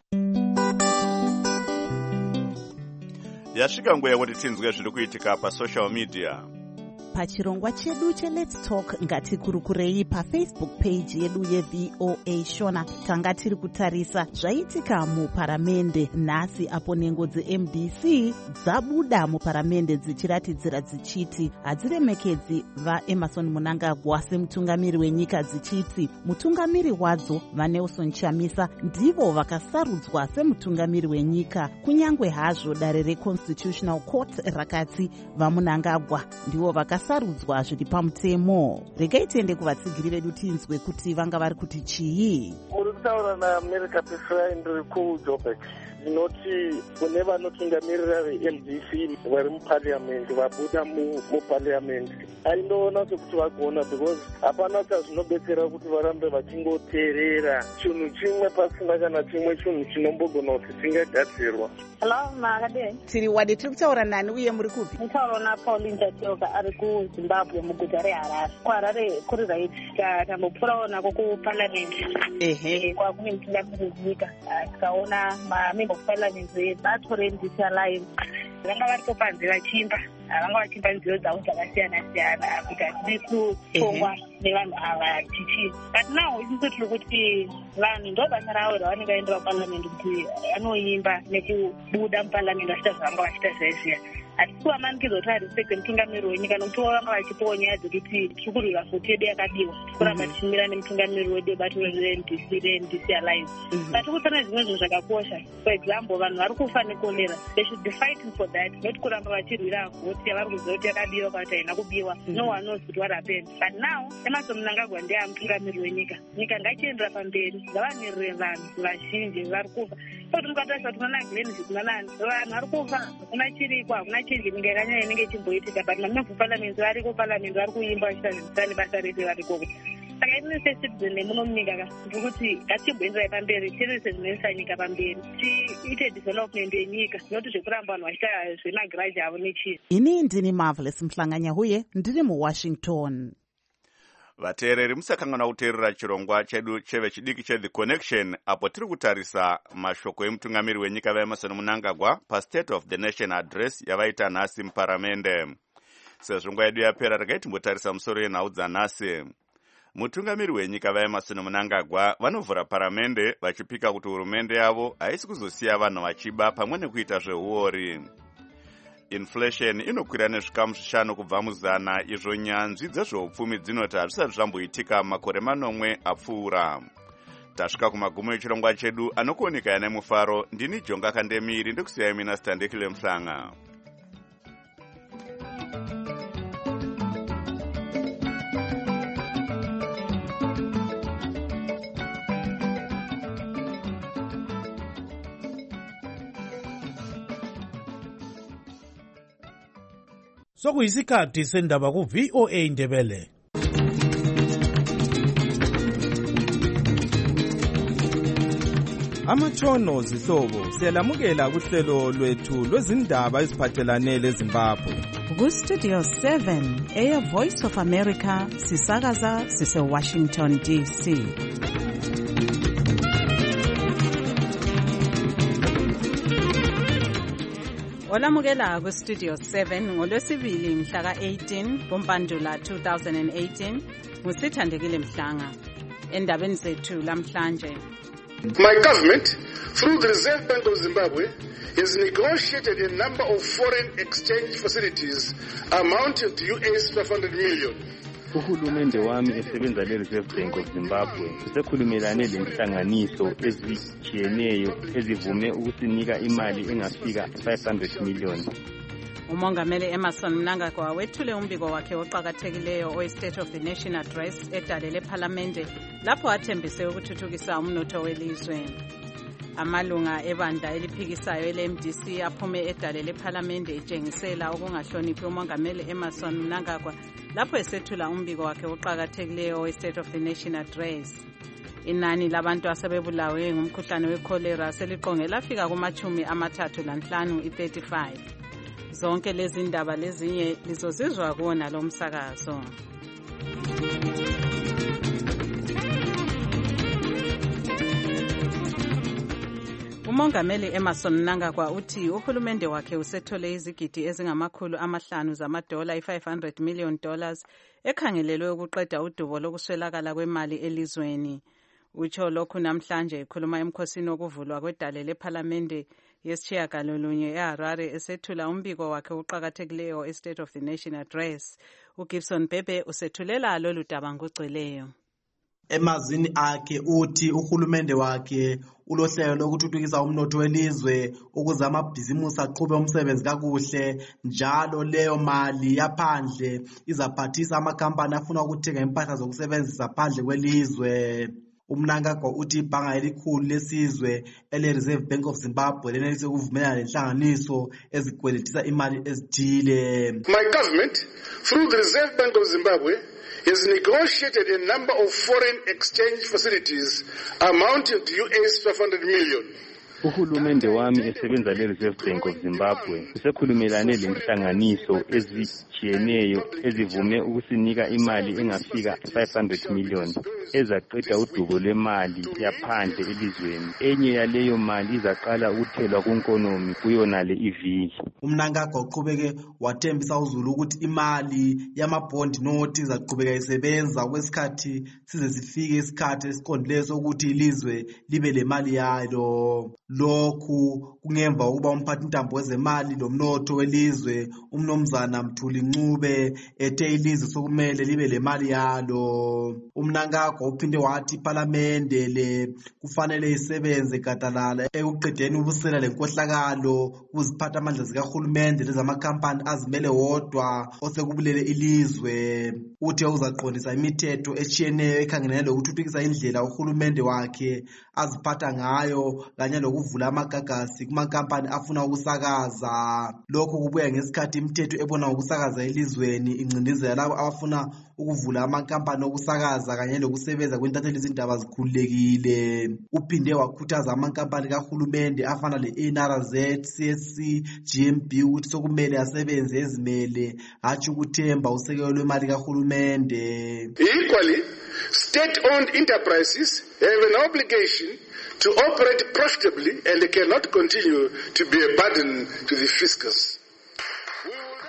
Yasvika nguva yekuti tinzwe zviri kuitika pasocial media. Pachirongwa chedu cheLet's Talk ngatikurukurei pafacebook page yedu yeV O A Shona. Tanga tiri kutarisa zvaitika muparamende nhasi apo nhengo dzeM D C dzabuda muparamende dzichiratidzira dzichiti hadziremekedzi vaEmmerson Mnangagwa semutungamiri wenyika, dzichiti mutungamiri wadzo vaNelson Chamisa ndivo vakasarudzwa semutungamiri wenyika, kunyange hazvo dare reConstitutional Court rakati vaMnangagwa ndivo vaka sarudzwa zviri pamutemo. Regai tiende kuvatsigiri vedu tinzwe kuti vanga vari kuti chii. Muri kutaura naAmerica Pesra ndiri kuJoburg. Ndinoti kune vanotungamirira veM D C vari muparliamendi vabuda muparliamendi aindoona sekuti vagona, because hapana chazvinobetsera kuti varambe vachingoteerera chinhu chimwe pasina kana chimwe chinhu chinombogona kuti chingagadzirwa. Hello, makadei. Tiri wadi tiri kutaura nani uye muri kupi? Nditaura naPauline Tatoka ari kuZimbabwe muguta reHarare. kuHarare kuri raitika tambopfuurawo nako kuparliamendi. Ehe. Kwakune mutungamiri wenyika. Tikaona mamember of parliament vebato reM D C Alliance vanga varipo panze vachimba, vanga vachimba nziro dzavo dzakasiyana siyana kuti hatidi kutongwa nevanhu ava tichii. But now isusu tiri kuti vanhu ndo basa ravo ravanenge vaenda paparliament kuti vanoimba nekubuda muparliament vachiita zvavanga vachiita zvaizviya. Hatisi kuvamanikidzwa kuti arispekte mutungamiri wenyika nokuti vanga vachipawo nyaya dzekuti tiri kurwira vhoti yedu yakadiwa, kuramba tichimira nemutungamiri wedu webato reM D C reM D C Alliance. But kutsana zvimwe zvinhu zvakakosha. For example, vanhu vari kufa nekorera, they should be fighting for that, not kuramba vachirwira vhoti yavari kuziva kuti yakadiwa kana kuti haina kubiwa. No one knows kuti what happened. But now Emmerson Mnangagwa ndiye mutungamiri wenyika. Nyika ngaichiendera pamberi, ngavamirire vanhu vazhinji vari kufa. Kuti mukatarisa kuti muna Glenn kuna nani, vanhu vari kufa, kuna chirikwa, hakuna chirikwa nyika yakanyanya inenge ichimboitika, but mamember of parliament variko parliament vari kuimba vachiita zvisani basa rese variko. Saka ini secitizen nemuno munyika ka ndiri kuti ngatichimboenderai pamberi, tiendese zvinoendesa nyika pamberi, tiite development yenyika, noti zvekuramba vanhu vachiita zvemagiraji avo nechii. Ini ndini Marvelous Mhlanganya huye ndiri muWashington. Vateereri musakangana kuteerera chirongwa chedu cheve chidiki cheThe Connection apo tiri kutarisa mashoko emutungamiri wenyika vaEmmerson Mnangagwa paState of the Nation address yavaita nhasi muparamende. Sezvo nguva yedu yapera regai timbotarisa musoro yenhau dzanhasi. mutungamiri wenyika vaemerson mnangagwa vanovhura paramende vachipika kuti hurumende yavo haisi kuzosiya vanhu vachiba pamwe nekuita zveuori. Inflation inokwira nezvikamu zvishanu kubva muzana, izvo nyanzvi dzezveupfumi dzinoti hazvisati zvamboitika makore manomwe apfuura. Tasvika kumagumo echirongwa chedu anokuoneka nemufaro. Ndini Jonga Kandemiri ndekusiyai mina Standekile Mhlanga. Sokuyisikhathi sendaba ku V O A Ndebele. Amatshono zihlobo siyalamukela kuhlelo lwethu lwezindaba eziphathelane leZimbabwe. Ku Studio seven, Air Voice of America, sisakaza sise Washington D C. Olamukela ku Studio seven ngolwesibili mhla ka eighteen kuMpandula two thousand eighteen, ngusithandekile Mhlanga. Endabeni zethu lamhlanje. My government, through the Reserve Bank of Zimbabwe, has negotiated a number of foreign exchange facilities amounting to U S five hundred million. Uhulumende wami esebenza le-Reserve Bank of Zimbabwe usekhulumelane lenhlanganiso ezitshiyeneyo ezivume ukusinika imali engafika five hundred million. Umongameli Emmerson Mnangagwa wethule umbiko wakhe oqhakathekileyo oyi-State of the Nation Address edalele ePhalamende lapho athembise ukuthuthukisa umnotho welizwe. Amalunga ebandla eliphikisayo ele-M D C aphume edalele ePhalamende etshengisela ukungahloniphi umongameli Emmerson Mnangagwa lapho esethula umbiko wakhe oqhakathekileyo oyi-State of the Nation Address. Inani labantu asebebulawe ngumkhuhlane wecholera seliqonge lafika kumachumi amathathu lanhlanu i-thirty-five. Zonke lezi ndaba lezinye lizozizwa kuona lo msakazo. Umongameli Emmerson Mnangagwa uthi uhulumende wakhe usethole izigidi ezingamakhulu amahlanu zamadola i-five hundred million dollars ekhangelelwe ukuqeda udubo lokuswelakala kwemali elizweni. Utsho lokhu namhlanje ekhuluma emkhosini wokuvulwa kwedale lePhalamende yesitshiyagalolunye eHarare esethula umbiko wakhe uqhakathekileyo e-State of the Nation Address. uGibson Bebe usethulela lolu daba ngogcweleyo. Emazini akhe uthi uhulumende wakhe ulohlelo lokuthuthukisa umnotho welizwe ukuze amabhizimusi aqhube umsebenzi kakuhle, njalo leyo mali yaphandle izaphathisa amakhampani afuna ukuthenga impahla zokusebenzisa phandle kwelizwe. Umnangagwa uthi ibhanga elikhulu lesizwe ele-Reserve Bank of Zimbabwe lenelise ukuvumelana lenhlanganiso ezikweletisa imali ezithile. My government, through the Reserve Bank of Zimbabwe, has negotiated a number of foreign exchange facilities amounting to U S five hundred million. Uhulumende wami esebenza le-Reserve Bank of Zimbabwe usekhulumelane lenhlanganiso ezitshiyeneyo ezivume ukusinika imali engafika five hundred million ezaqeda udubo lwemali yaphandle elizweni. Enye yaleyo mali izaqala ukuthelwa kunkonomi kuyonale iviki. Umnangagwa uqhubeke wathembisa uzulu ukuthi imali yamabond note izaqhubeka isebenza kwesikhathi size sifike isikhathi esiqondileyo sokuthi ilizwe libe le mali yalo. Lokhu kungemva ukuba umphathi intambo wezemali lomnotho welizwe umnomzana Mthuli Ncube ethe ilizwe sokumele libe le mali yalo. Umnangagwa uphinde wathi iPhalamende le kufanele isebenze gadalala ekuqedeni ubusela lenkohlakalo kuziphatha amandla zikahulumende lezamakhampani azimele wodwa osekubulele ilizwe. Uthe uzaqondisa imithetho etshiyeneyo ekhangelane lokuthuthukisa indlela uhulumende wakhe aziphatha ngayo kanye lokuvula amagagasi kumakhampani afuna ukusakaza. Lokho kubuya ngesikhathi imithetho ebona ukusakaza elizweni incindezela labo abafuna ukuvula amakampani okusakaza kanye lokusebenza kwentatheli izindaba zikhululekile. Uphinde wakhuthaza amakampani kahulumende afana le-N R Z, C S C, G M B ukuthi sokumele asebenze ezimele hatshi ukuthemba usekelo lwemali kahulumende. Equally, state-owned enterprises have an obligation to operate profitably and cannot continue to be a burden to the fiscus.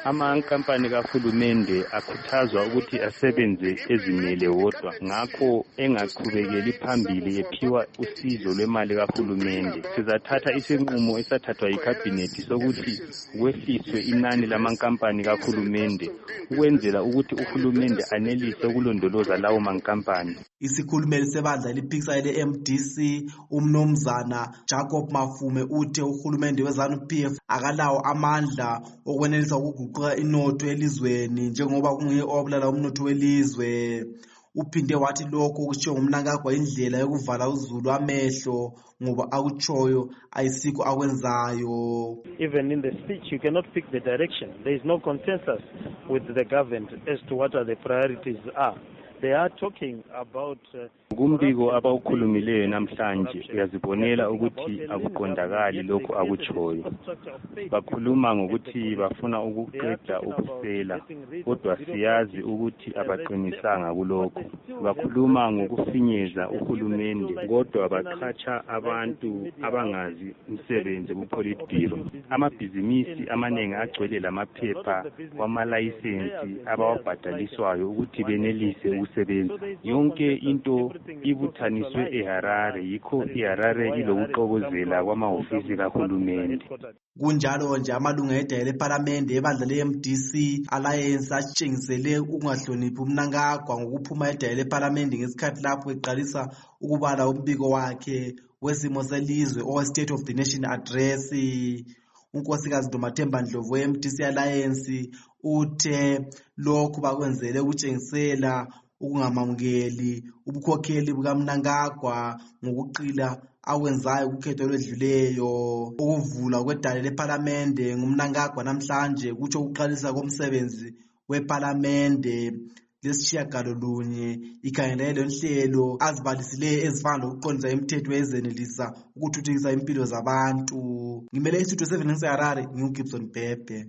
amankampani kahulumende akhuthazwa ukuthi asebenze ezimele wodwa, ngakho engaqhubekeli phambili ephiwa usizo lwemali kahulumende. Sizathatha isinqumo esathathwa yikhabhinethi sokuthi kwehliswe inani lamankampani kahulumende ukwenzela ukuthi uhulumende anelise ukulondoloza lawo mankampani. Isikhulumeli sebandla eliphikisayo le-M D C umnumzana Jacob Mafume uthe uhulumende we-ZANU P F akalawo amandla okwenelisa ukuguquka inotho elizweni njengoba kunguye obulala umnotho welizwe. Uphinde wathi lokho kushiwo ngumnakagwa indlela yokuvala uzulu amehlo ngoba akutshoyo ayisikho akwenzayo. Even in the speech you cannot pick the direction. There is no consensus with the government as to what are the priorities are. They are talking about uh, kumbiko abawukhulumileyo namhlanje uyazibonela ukuthi akuqondakali lokho akutshoyo. Bakhuluma ngokuthi bafuna ukuqeda ubusela, kodwa siyazi ukuthi abaqinisanga kulokho. Bakhuluma ngokufinyeza uhulumende, kodwa baqhatsha abantu abangazi umsebenzi kuPolitburo. Amabhizinisi amaningi agcwele lamaphepha wamalayisensi abawabhadaliswayo ukuthi benelise ukusebenza. Yonke into ibuthaniswe eHarare, yikho iHarare ilokuxokozela kwamahhovisi kahulumende. Kunjalo nje amalunga edaya lePhalamende ebandla le-M D C Alliance atshengisele ukungahloniphi umnangagwa ngokuphuma edaya lePhalamende ngesikhathi lapho eqalisa ukubala umbiko wakhe wesimo selizwe or State of the Nation Address. unkosikazi Ndomathemba Ndlovu we-M D C Alliance uthe lokhu bakwenzele ukutshengisela ukungamamukeli ubukhokheli bukaMnangagwa ngokuqila awenzayo ukhetho lwedluleyo. Ukuvula kwedale lePhalamende ngumNangagwa namhlanje kutsho ukuqalisa komsebenzi wePhalamende lesishiyagalolunye ikhangelele lonhlelo azibalisileyo ezifana lokuqondisa imithetho ezenelisa ukuthuthukisa impilo zabantu. Ngimele iStudio seven ngiseHarare, nginguGibson Bhebhe.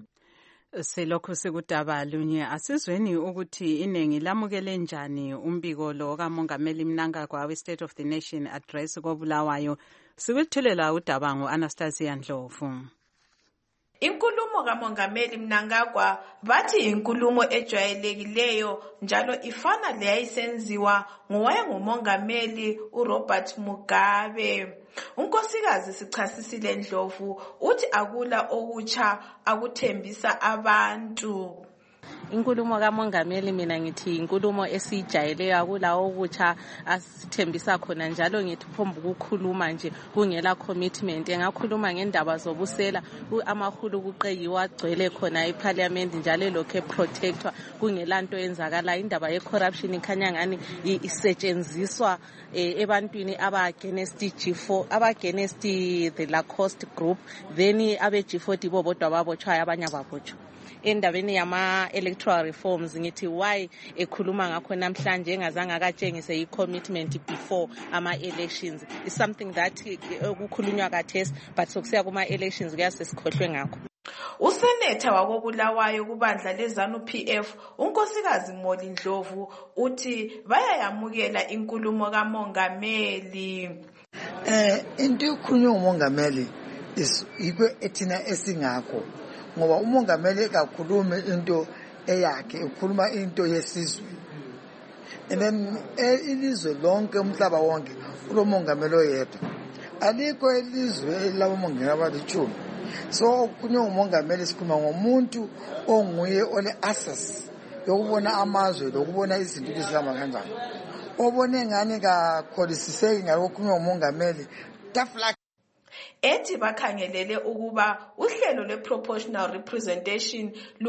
Selokhu sikudaba lunye asizweni ukuthi iningi lamukele njani umbiko lo kaMongameli Mnangagwa we-State of the Nation Address koBulawayo. Sikulithulela udaba ngo-Anastasia Ndlovu. Inkulumo kaMongameli Mnangagwa bathi inkulumo ejwayelekileyo njalo ifana leyayisenziwa ngowayengumongameli uRobert Mugabe. Unkosikazi Sichasisile Ndlovu uthi akula okutsha akuthembisa abantu. Inkulumo kaMongameli mina ngithi inkulumo esijayeleyo akula okutsha asithembisa khona, njalo ngithi phombu ukukhuluma nje kungela commitment. Engakhuluma ngendaba zobusela amahulu kuqeyiwa agcwele khona eParliament njalo lokhe protectwa kungela nto enzakala. Indaba ye corruption ikhanya ngani isetshenziswa ebantwini aba against G four aba against the Lacoste group, then abe G four dibo bodwa babotshwa abanye babotshwa. Endabeni yama electoral reforms ngithi why ekhuluma ngakho namhlanje engazange akatshengise i-commitment before ama elections is something that ukukhulunywa kathesi but sokusiya kuma elections kuyasesikhohlwe ngakho. Usenetha wakobulawayo kubandla leZANU P F unkosikazi Moli Ndlovu uthi bayayamukela inkulumo kaMongameli. Eh into ekhulunywa ngumongameli is ikwe ethina esingakho, ngoba umongameli kakhulume into eyakhe ukhuluma into yesizwe, and then ilizwe lonke umhlaba wonke ulomongameli oyedwa, alikho ilizwe labomongameli abalichumi. So kunywa umongameli sikhuluma ngomuntu onguye ole access yokubona amazwe lokubona izinto ezihamba kanjani, obone ngani kakholisiseki ngalokunywa umongameli tafla ethi bakhangelele ukuba uhlelo lwe-proportional representation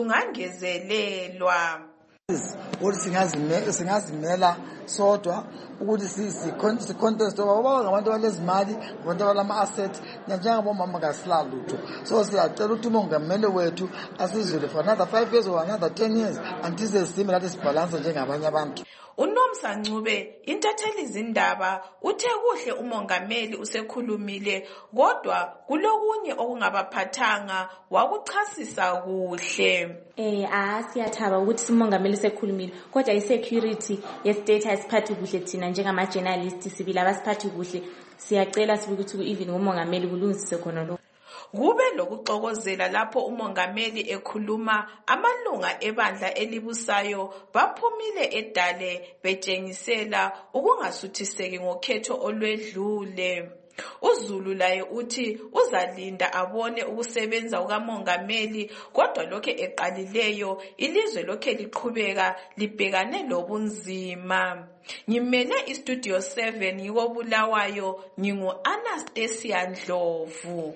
lungangezelelwa. Ukuthi singazimela sodwa ukuthi si-contest ngoba ngabantu balezimali, abantu abalama-assets njengabomama kasila lutho. So siyacela ukuthi umongameli wethu asizule for another five years or another ten years until sesime lathi sibhalanse njengabanye abantu. uNomsa Ncube intatheli izindaba uthe kuhle umongameli usekhulumile, kodwa kulokunye okungabaphathanga wakuchasisa kuhle. Eh asiyathaba ukuthi umongameli usekhulumile, kodwa i-security ye-state ayisiphathi kuhle thina njengama journalists sibila abasiphathi kuhle. Siyacela sibukuthi even umongameli kulungisise khona lo. Kube lokuxokozela lapho umongameli ekhuluma, amalunga ebandla elibusayo baphumile edale betshengisela ukungasuthiseki ngokhetho olwedlule. uZulu laye uthi uzalinda abone ukusebenza kukamongameli, kodwa lokho eqalileyo ilizwe lokho liqhubeka libhekane lobunzima. Ngimele iStudio seven yiko Bulawayo, ngingu Anastasia Ndlovu.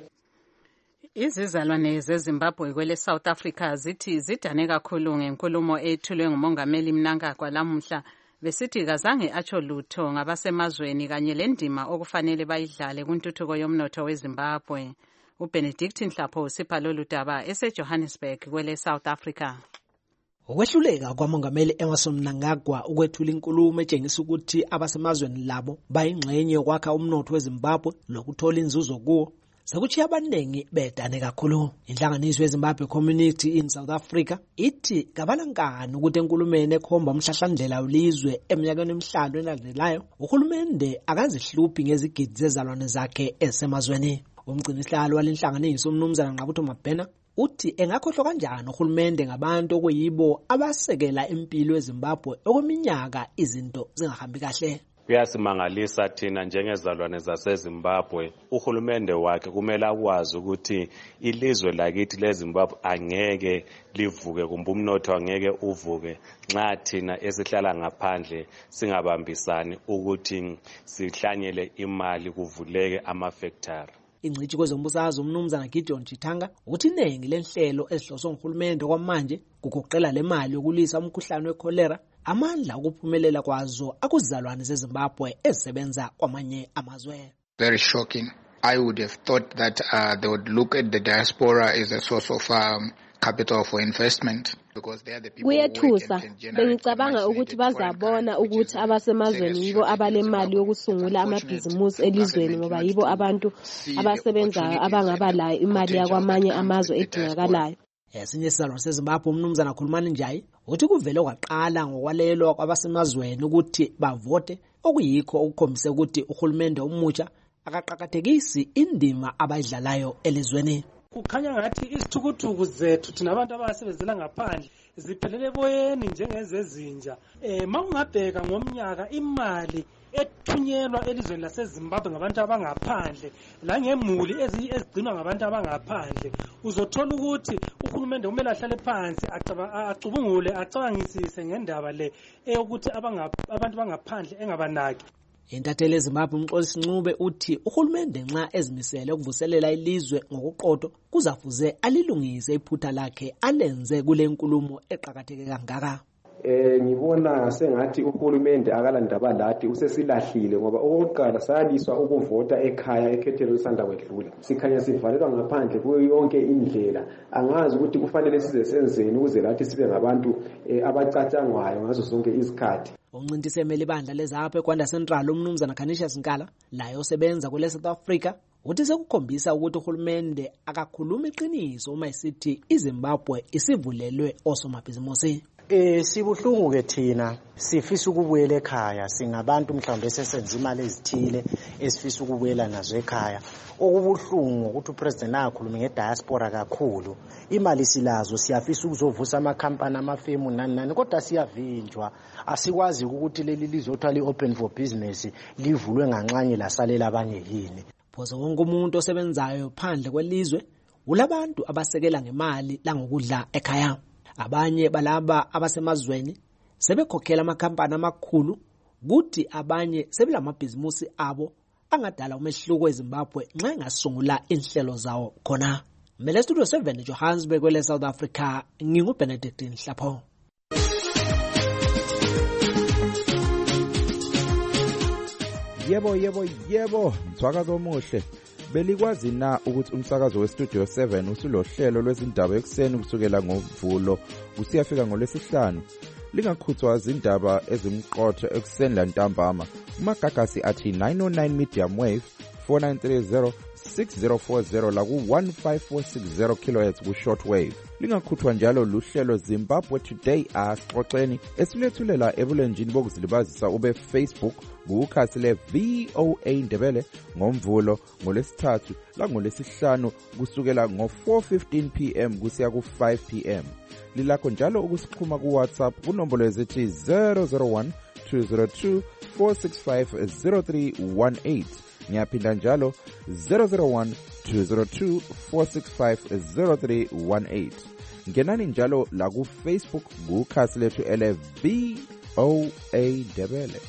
Izizalwane zeZimbabwe kwele South Africa zithi zidane kakhulu ngenkulumo ethulwe ngumongameli Mnangagwa lamuhla, besithi kazange atsho lutho ngabasemazweni kanye lendima okufanele bayidlale kuntuthuko yomnotho weZimbabwe. uBenedict Nhlapho usipha lolu daba eseJohannesburg kwele South Africa. Ukwehluleka kwamongameli Emmerson Mnangagwa ukwethula inkulumo etshengisa ukuthi abasemazweni labo bayingxenye yokwakha umnotho weZimbabwe lokuthola inzuzo kuwo sekuchiya abaningi bedane kakhulu. Inhlanganiso yeZimbabwe Community in South Africa ithi kabalankani ukuthi enkulumeni ekhomba umhlahlandlela ulizwe eminyakeni emihlanu elandelayo uhulumende akazihluphi ngezigidi zezalwane zakhe esemazweni. Umgcinisihlalo walenhlanganiso umnumzana Nqabutho Mabhena uthi engakhohlwa kanjani uhulumende ngabantu okuyibo abasekela impilo yeZimbabwe okweminyaka izinto zingahambi kahle. Kuyasimangalisa thina njengezalwane zaseZimbabwe, uhulumende wakhe kumele akwazi ukuthi ilizwe lakithi leZimbabwe angeke livuke kumbe umnotho angeke uvuke nxa thina esihlala ngaphandle singabambisani ukuthi sihlanyele imali kuvuleke ama-factory. Ingcitshi kwezombusazwe umnumzana Gideon Chitanga uthi iningi lenhlelo ezihloswe nguhulumende kwamanje kugoqela le mali yokulisa umkhuhlane wekholera, amandla ukuphumelela kwazo akuzalwane zeZimbabwe ezisebenza kwamanye amazwe. Very shocking. I would have thought that uh, they would look at the diaspora as a source of um, capital for investment. Kuyethusa, bengicabanga ukuthi bazabona ukuthi abasemazweni yibo abalemali yokusungula amabhizimusi elizweni ngoba yibo abantu abasebenzayo abangabalayo imali yakwamanye amazwe edingakalayo. Esinye isizalwane seZimbabwe umnumzana Khulumani Njayi uthi kuvele kwaqala ngokwalelwa kwabasemazweni ukuthi bavote, okuyikho okukhombise ukuthi uhulumende omutsha akaqhakathekisi indima abayidlalayo elizweni. Kukhanya ngathi isithukuthuku zethu thina abantu abasebenzela ngaphandle ziphelele eboyeni njengezezinja. Eh mawungabheka ngomnyaka imali ethunyelwa elizweni laseZimbabwe ngabantu abangaphandle la ngemuli ezigcinwa ngabantu abangaphandle, uzothola ukuthi uhulumende kumele ahlale phansi acubungule acabangisise ngendaba le eyokuthi abantu bangaphandle engabanaki. Intatheli eZimbabwe uMxolisi Ncube uthi uhulumende nxa ezimisele ukuvuselela ilizwe ngokuqotho kuzafuze alilungise iphutha lakhe alenze kule nkulumo eqhakatheke kangaka. Eh ngibona sengathi uhulumende akalandaba lathi usesilahlile ngoba okokuqala sayaliswa ukuvota ekhaya ekhethelo lisanda kwedlula. Sikhanya sivalelwa ngaphandle kuyo yonke indlela. Angazi ukuthi kufanele size senzeni ukuze lathi sibe ngabantu abacatshangwayo ngazo zonke izikhathi. Umncintiselo ibandla lezapho eKwanda Central umnumzana Khanisha Sinkala layo osebenza kule South Africa uthi sekukhombisa ukuthi uhulumende akakhuluma iqiniso uma isithi iZimbabwe isivulelwe osomabhizimusi. Eh sibuhlungu ke thina sifisa ukubuyela ekhaya, singabantu mhlawumbe esesenza imali ezithile esifisa ukubuyela nazo ekhaya. Okubuhlungu ukuthi upresident akhuluma ngediaspora kakhulu. Imali silazo, siyafisa ukuzovusa amakhampani amafemu nani nani, kodwa siyavinjwa. Asikwazi ukuthi leli lizothiwa li-open for business livulwe nganxanye lasalela abanye yini. Phoso wonke umuntu osebenzayo phandle kwelizwe ulabantu abasekela ngemali langokudla ekhaya. Abanye balaba abasemazweni sebekhokhela amakhampani amakhulu, kuthi abanye sebelamabhizimusi abo angadala umehluko eZimbabwe nxa engasungula inhlelo zawo khona. Mele Studio seven Johannesburg kwele South Africa, nginguBenedict Nhlapho. Yebo yebo yebo, mthwakazo omuhle. Belikwazi na ukuthi umsakazo weStudio seven usulohlelo lwezindaba ekseni kusukela ngoMvulo kusiyafika ngoLwesihlanu? Lingakhuthwa izindaba ezimqotho ekseni lantambama. Umagagasi athi nine oh nine medium wave forty-nine thirty six zero forty la ku fifteen four sixty kilohertz ku short wave. lingakhuthwa njalo luhlelo Zimbabwe Today asixoxeni esilethulela ebulenjini bokuzilibazisa ube Facebook kukhasi le V O A Ndebele ngomvulo ngolesithathu langolesihlanu kusukela ngo four fifteen p m kusiya ku five p m lilakho njalo ukusixhuma ku WhatsApp kunombolo ezithi zero zero one two zero two four six five zero three one eight ngiyaphinda njalo zero zero one two zero two four six five zero three one eight ngenani njalo la ku Facebook kukhasi lethu ele V O A Ndebele.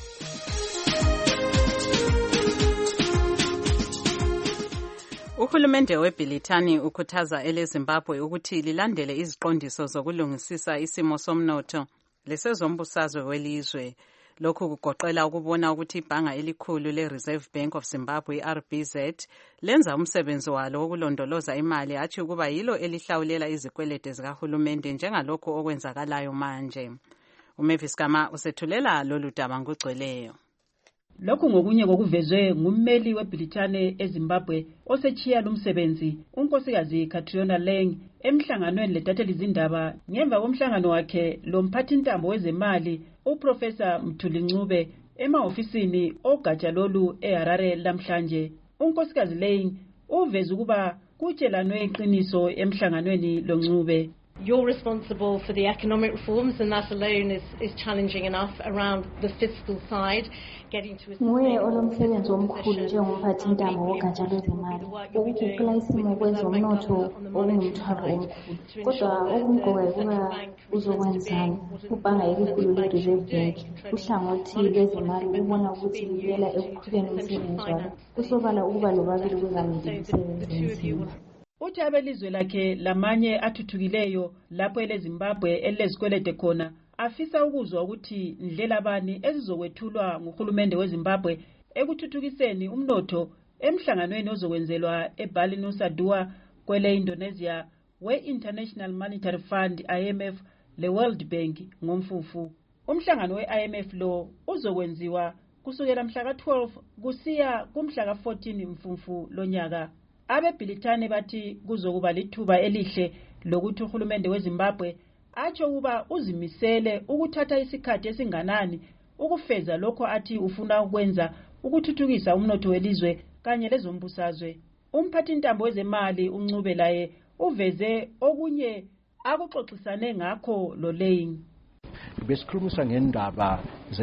Uhulumende weBrithani ukhuthaza eleZimbabwe ukuthi lilandele iziqondiso zokulungisisa isimo somnotho lesezombusazwe welizwe. Lokhu kugoqela ukubona ukuthi ibhanga elikhulu le-Reserve Bank of Zimbabwe, R B Z, lenza umsebenzi walo wokulondoloza imali athi ukuba yilo elihlawulela izikwelede zikahulumende njengalokho okwenzakalayo manje. uMavis Gama usethulela lolu daba ngogcweleyo. Lokhu ngokunye kokuvezwe ngummeli weBrithani eZimbabwe osechiya lumsebenzi unkosikazi Catriona Lang emhlanganweni ledatheli izindaba ngemva komhlangano wakhe lomphathintambo wezemali uProfessor Mthuli Ncube emahofisini ogatsha lolu eHarare lamhlanje. Unkosikazi Lang uveza ukuba kutshelanwe iqiniso emhlanganweni loNcube. You're responsible for the economic reforms, and that alone is, is challenging enough around the fiscal side. Getting to a nguye olomsebenzi omkhulu njengomphathintambo wogatsha lwezimali ukukhuphula isimo kwezomnotho okungumthwalo omkhulu, kodwa okumqoka ukuba uzokwenzani ubhanga elikhulu le-Reserve Bank uhlangothi lwezimali ubona ukuthi liyela ekuqhubeni umsebenzi walo kusobala ukuba lobabili kuzamenza umsebenzi enzima. Uthi abelizwe lakhe lamanye athuthukileyo lapho eleZimbabwe elilezikwelede khona afisa ukuzwa ukuthi ndlela bani ezizokwethulwa nguhulumende weZimbabwe ekuthuthukiseni umnotho emhlanganweni ozokwenzelwa eBali Nusa Dua kwele Indonesia we-International Monetary Fund I M F le-World Bank ngomfufu. Umhlangano we-I M F lo uzokwenziwa kusukela mhla ka twelve kusiya kumhla ka fourteen mfufu lonyaka. AbeBrithani bathi kuzokuba lithuba elihle lokuthi uhulumende weZimbabwe atsho ukuba uzimisele ukuthatha isikhathi esinganani ukufeza lokho athi ufuna ukwenza ukuthuthukisa umnotho welizwe kanye lezombusazwe. Umphathintambo wezemali uNcube laye uveze okunye akuxoxisane ngakho lo Lang. Besikhulumisa ngendaba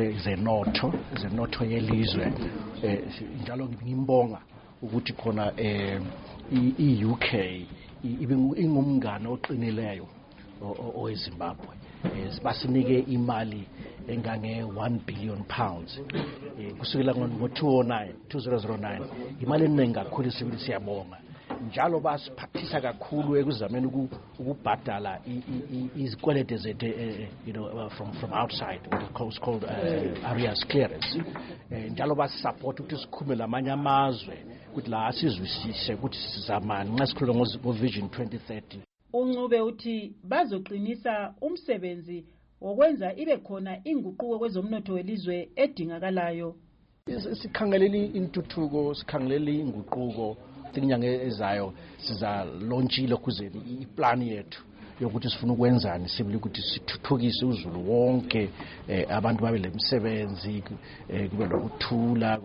zenotho zenotho yelizwe njalo ngimbonga ukuthi khona eh i-U K ibe ingumngane oqinileyo oweZimbabwe. Basinike imali engange one billion pounds kusukela ngo two thousand nine imali eningi kakhulu sibili siyabonga njalo basiphathisa kakhulu ekuzameni ukubhadala izikwelede zethu you know from from outside what is called uh, arrears clearance njalo basisupport ukuthi sikhume lamanye amazwe ukuthi la asizwisise ukuthi sizamani nxa sikhuluma ngo-Vision twenty thirty. uNcube uthi bazoqinisa umsebenzi wokwenza ibe khona inguquko kwezomnotho welizwe edingakalayo. Sikhangelele intuthuko, sikhangelele inguquko inyanga ezayo siza launchile kuze iplan yethu yokuthi sifuna ukwenzani sibili ukuthi sithuthukise uzulu wonke abantu babe lemsebenzi kube lokuthula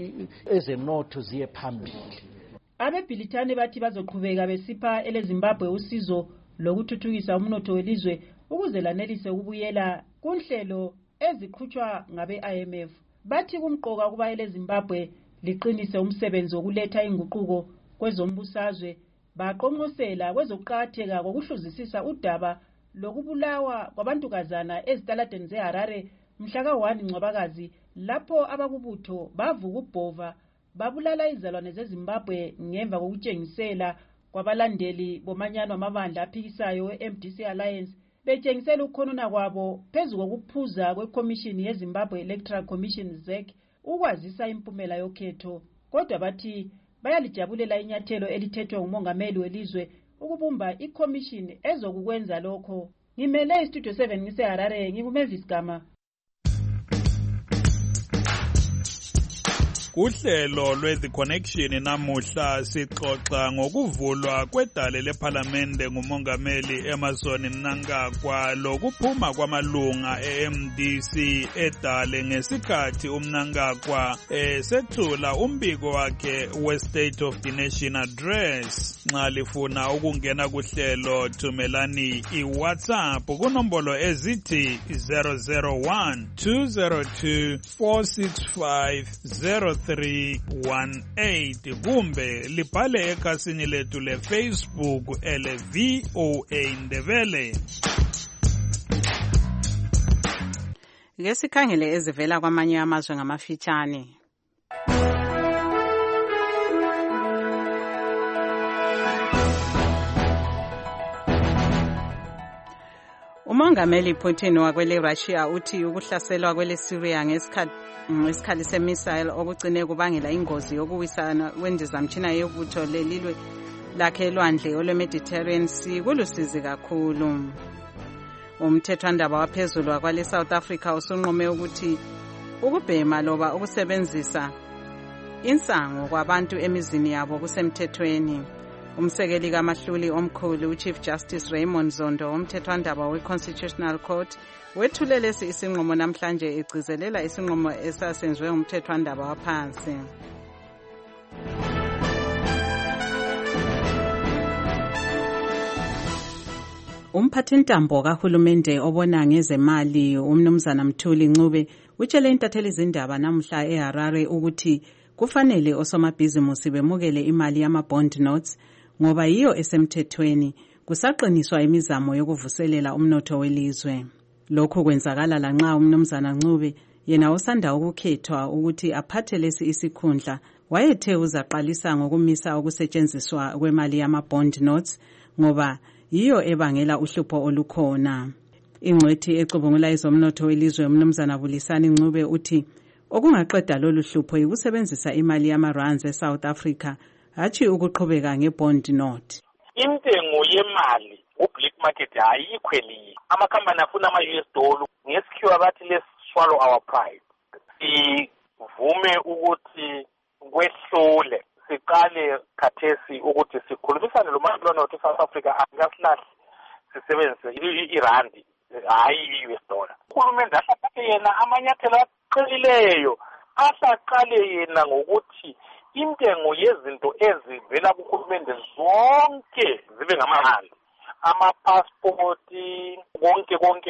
ezenotho ziye phambili. AbeBrithani bathi bazoqhubeka besipha eleZimbabwe usizo lokuthuthukisa umnotho welizwe ukuze lanelise ukubuyela kunhlelo eziqhutshwa ngabe-I M F. Bathi kumqoka kuba eleZimbabwe liqinise umsebenzi wokuletha inguquko kwezombusazwe baqonqosela kwezokuqakatheka kokuhluzisisa udaba lokubulawa kwabantukazana ezitaladeni zeHarare mhla ka one Ncwabakazi lapho abakubutho bavuka ubhova babulala izalwane zeZimbabwe ngemva kokutshengisela kwabalandeli bomanyano amabandla aphikisayo we-M D C Alliance betshengisela ukukhonona kwabo phezu kokuphuza kweCommission yeZimbabwe Electoral Commission Z E C ukwazisa impumela yokhetho. Kodwa bathi bayalijabulela inyathelo elithethwe ngumongameli welizwe ukubumba iCommission ezokukwenza lokho. Ngimele iStudio seven ngiseHarare, nginguMavis Gama. Uhlelo lwe-The Connection namuhla sixoxa ngokuvulwa kwedale lephalamende ngumongameli Emmerson Mnangagwa lokuphuma kwamalunga e-M D C edale ngesikhathi uMnangagwa esethula umbiko wakhe we-State of the Nation Address. Nxa lifuna ukungena kuhlelo thumelani i-WhatsApp kunombolo ezithi zero zero one two zero two four six five zero three one eight kumbe libhale ekhasini lethu le-Facebook ele V O A Ndebele. Ngesikhangele ezivela kwamanye amazwe ngamafitshane. Umongameli Putin wakwele Russia uthi ukuhlaselwa kwele Syria ngesikhathi ngesikhali semissile okucine kubangela ingozi yokuwisana kwendizamtshina yobutho lelilwe lakhe elwandle olwe-Mediterranean Sea kulusizi kakhulu. Umthethwandaba waphezulu wakwale South Africa usunqume ukuthi ukubhema loba ukusebenzisa insango kwabantu emizini yabo kusemthethweni. Umsekeli kaMahluli omkhulu uChief Justice Raymond Zondo womthethwandaba we-Constitutional Court wethule lesi isinqumo namhlanje egcizelela isinqumo esasenziwe umthethwandaba waphansi. Umphathintambo kahulumende obona ngezemali umnumzana Mthuli Ncube utshele intatheli izindaba namhla eHarare ukuthi kufanele osomabhizimusi bemukele imali yama-bond notes ngoba yiyo esemthethweni kusaqiniswa imizamo yokuvuselela umnotho welizwe. Lokhu kwenzakala lanxa umnumzana Ncube yena osanda ukukhethwa ukuthi aphathe lesi isikhundla wayethe uzaqalisa ngokumisa ukusetshenziswa kwemali yama-bond notes ngoba yiyo ebangela uhlupho olukhona. Ingcwethi ecubungula izomnotho welizwe umnumzana Bulisani Ncube uthi okungaqeda lolu hlupho yikusebenzisa imali yama-rands eSouth Africa hathi ukuqhubeka nge-bond note. Intengo yemali u-black market ayikhweli. Amakhampani afuna ama-U S dollar ngesikhiwa bathi let's swallow our pride. Ivume ukuthi kwehlule siqale khathesi ukuthi sikhulumisane lo makhelwane wethu South Africa angasilahle sisebenzise i-randi hayi i-U S dollar. Uhulumende ahlaqale yena amanyathelo aqinileyo asaqale yena ngokuthi intengo yezinto ezivela kuhulumende zonke zibe ngamarandi, ama-passporti konke konke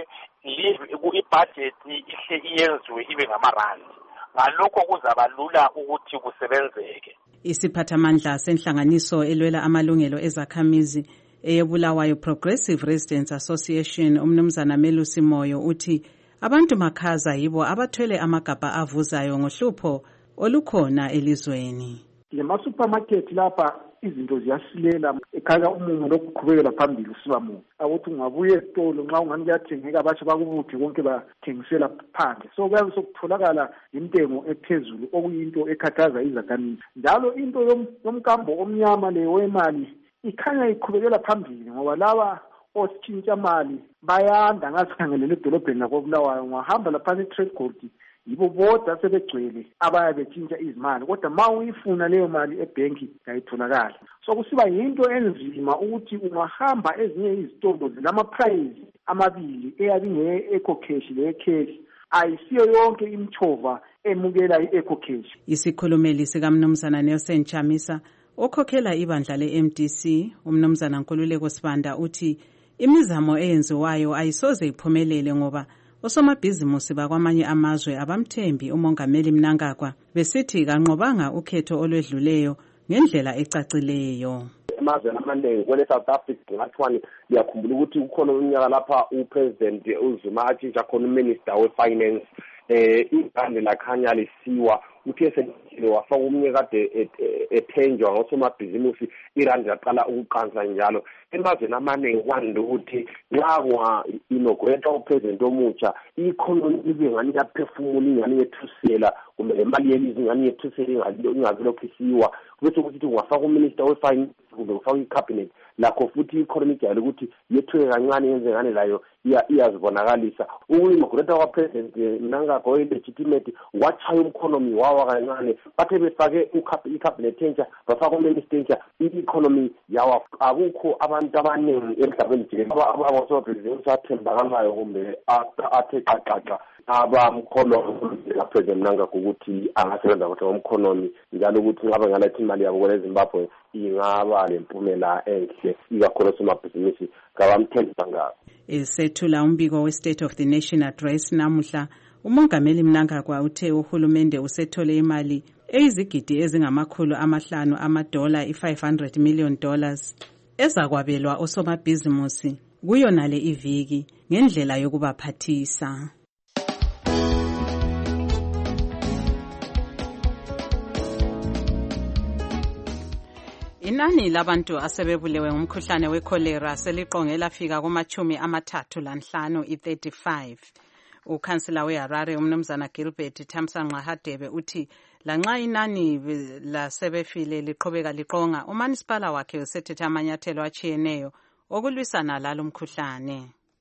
i-budget ihle iyenziwe ibe ngamarandi. Ngalokho kuzaba lula ukuthi kusebenzeke. Isiphathamandla senhlanganiso elwela amalungelo ezakhamizi eyeBulawayo Progressive Residents Association umnumzana Melusi Moyo uthi abantu makhaza yibo abathwele amagabha avuzayo ngohlupho olukhona elizweni. Lema supermarket lapha izinto ziyasilela ekhaya umuntu lokuqhubekela phambili usiba mu awuthi ungabuye esitolo nxa ungani kuyathengeka abasha bakubuthi konke bathengisela phandle so kuyabe sokutholakala intengo ephezulu okuyinto ekhathaza izakhamizi njalo into yomkambo omnyama le wemali ikhanya iqhubekela phambili ngoba laba ositshintsha mali bayanda ngasikhangelele edolobheni lakoBulawayo ngahamba lapha e-trade court yibo bodwa sebegcwele abaya betshintsha izimali kodwa ma uyifuna leyo mali ebhenki ayitholakala. So kusiba yinto enzima ukuthi ungahamba ezinye izitolo zilama-price amabili eyabi nge-eco cash le-cash ayisiyo yonke imchova emukela i-eco cash. Isikhulumeli sikamnumzana Nelson Chamisa okhokhela ibandla le-M D C umnumzana Nkululeko Sibanda uthi imizamo eyenziwayo ayisoze iphumelele ngoba osomabhizimusi bakwamanye amazwe abamthembi umongameli Mnangagwa besithi kanqobanga ukhetho olwedluleyo ngendlela ecacileyo. Emazweni amaningi kwele South Africa ngathiwani liyakhumbula ukuthi ukhona umnyaka lapha upresident uZuma atshintsha khona uminister we-finance eh ibhande lakhanya lisiwa uthe senjalo wafaka umnye kade ethenjwa ngosomabhizimusi irandi yaqala ukuqansa njalo. Emazweni amaningi kwande ukuthi nxa kwa inaugurate upresident omutsha i-economy ibe ngani yaphefumula ingani yethusela kumbe imali yelizwe ingani yethusela ingazilokhu isiwa bese ukuthi ungafaka uminister we-finance kumbe ufaka i-cabinet lakho futhi i-economic yalo ukuthi yethuke kancane yenze ngane layo iyazibonakalisa. Ukuyimagureta kwa-president Mnangagwa legitimate watshaya umkhonomi wawa kancane, bathe befake i-cabinet entsha bafaka uminister entsha i-economy yawa. Akukho abantu abaningi emhlabeni jikelele ababosopresident athembakalayo kumbe athe xaxaxa abamkhono la-president Mnangagwa ukuthi angasebenza kahle ngomkhonomi, njalo ukuthi ngabe ngalethi imali yabo kweZimbabwe ingaba lempumela enhle ikakhulu somabhizinisi ngabamthemba ngabo. Esethula umbiko we-State of the Nation address namuhla, umongameli Mnangagwa uthe uhulumende usethole imali eyizigidi ezingamakhulu amahlanu amadola i-five hundred million dollars ezakwabelwa osomabhizimusi kuyo nale iviki ngendlela yokubaphathisa. Inani labantu asebebulewe ngumkhuhlane wekholera seliqonge lafika kumachumi amathathu lanhlanu i-thirty-five. Ukhansela weHarare umnumzana Gilbert Thamsanqa Hadebe uthi lanxa inani lasebefile liqhubeka liqonga, umanisipala wakhe usethethe amanyathelo achiyeneyo okulwisana lalo mkhuhlane.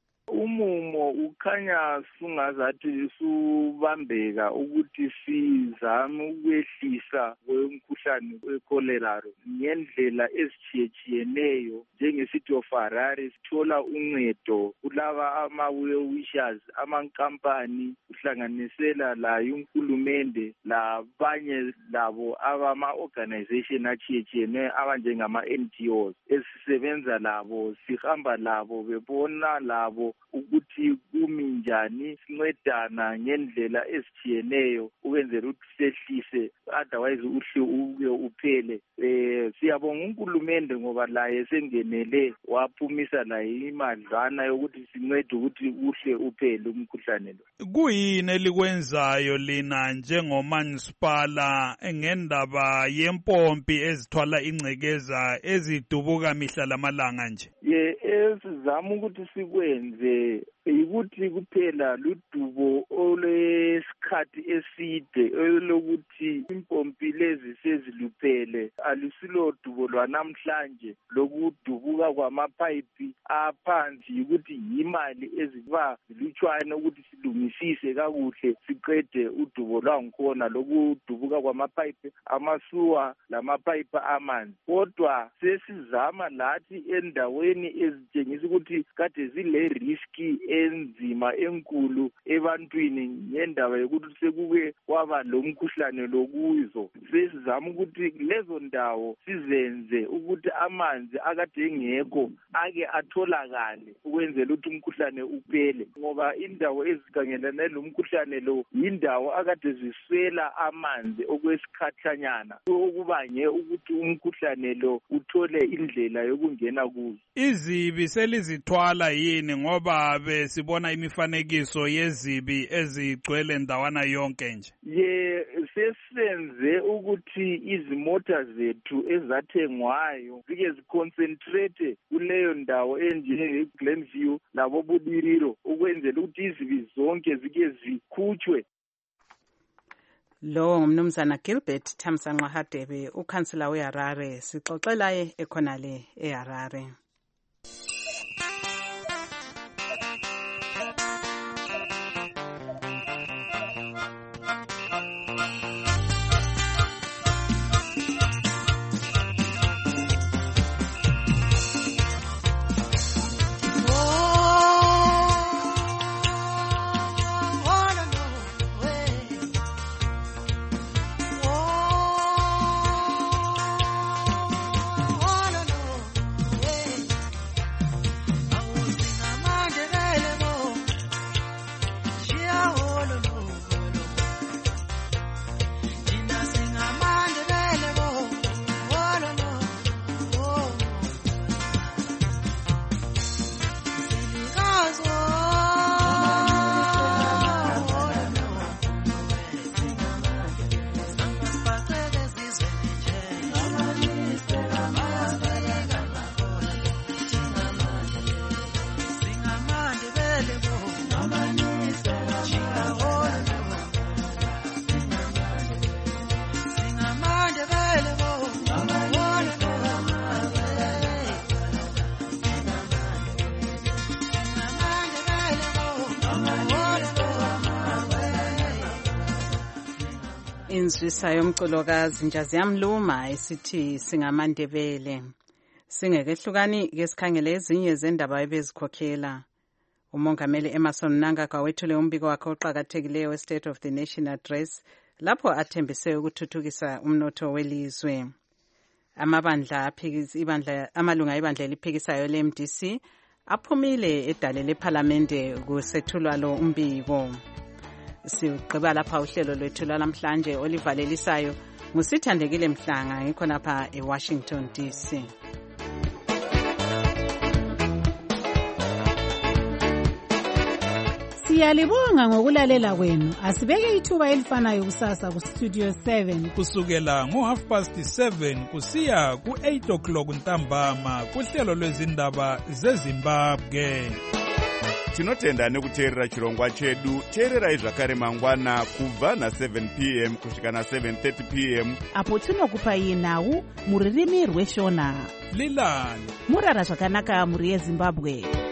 Umumo ukhanya sungazathi subambeka ukuthi sizame ukwehlisa kwemkhuhlane wekholera ngendlela ezitshiyeneyo. Njenge-City of Harare sithola uncedo kulaba ama-well-wishers, amankampani, kuhlanganisela layo unkulumente labanye labo abama-organization atshiyeneyo abanjengama-N G Os esisebenza labo, sihamba labo bebona labo ukuthi kumi njani, sincedana ngendlela ezitshiyeneyo ukwenzela ukuthi sehlise, otherwise uhle uke uphele. Eh siyabonga unkulumente ngoba laye sengenele waphumisa laye imadlana yokuthi sincede ukuthi uhle uphele umkhuhlane lo. Kuyini elikwenzayo lina njengomanisipala ngendaba yempompi ezithwala ingcekeza ezidubuka mihla lamalanga nje? Ye esizama ukuthi sikwenze ukuthi kuphela ludubo olwesikhathi eside elokuthi impompi lezi seziluphele, alusilo dubo lwanamhlanje lokudubuka kwamapipe aphansi ukuthi yimali eziba zilutshwane ukuthi silungisise kakuhle siqede udubo lwangikhona lokudubuka kwamapipe amasuwa lamapipe amanzi. Kodwa sesizama lathi endaweni ezitshengisa ukuthi kade zile riski enzima enkulu ebantwini ngendaba yokuthi sekuke kwaba lo mkhuhlane lokuzo. Sesizama ukuthi lezo ndawo sizenze ukuthi amanzi akade engekho ake atholakale ukwenzela ukuthi umkhuhlane uphele, ngoba indawo ezikhangelane lo mkhuhlane lo yindawo akade ziswela amanzi okwesikhathanyana okubange ukuthi umkhuhlane lo uthole indlela yokungena kuzo. Izibi selizithwala yini ngoba besibona imifanekiso yezibi ezigcwele ndawana yonke nje? Ye sesenze ukuthi izimota zethu ezathengwayo zike ziconcentrate kuleyo ndawo enjenge Glenview labo Budiriro ukwenzela ukuthi izibi zonke zike zikhutshwe. Lo ngumnumzana Gilbert Thamsanqa Hadebe, ukhansela weHarare, sixoxelaye ekhonale eHarare. Hey Inzwisa yomculokazi Njazi Yamluma esithi singamandebele. Singekehlukani ke sikhangele ezinye zendaba ebezikhokhela. Umongameli Emmerson Mnangagwa wethule umbiko wakhe oqhakathekileyo we State of the Nation Address lapho athembise ukuthuthukisa umnotho welizwe. Amabandla aphikisa ibandla amalunga ebandla eliphikisayo le M D C aphumile edale leParliamente kusethulwa lo umbiko. Sigqiba lapha uhlelo lwethu namhlanje olivalelisayo ngusithandekile Mhlanga ngikho lapha eWashington D C. Siyalibonga ngokulalela kwenu. Asibeke ithuba elifanayo kusasa ku Studio seven kusukela ngo half past seven kusiya ku eight o'clock ntambama kuhlelo lwezindaba zeZimbabwe. Tinotenda nekuteerera chirongwa chedu. Teererai zvakare mangwana kubva na seven p m kusvika na seven thirty p m apo tinokupai nhau muririmi rweshona. Lilani murara zvakanaka muri yeZimbabwe.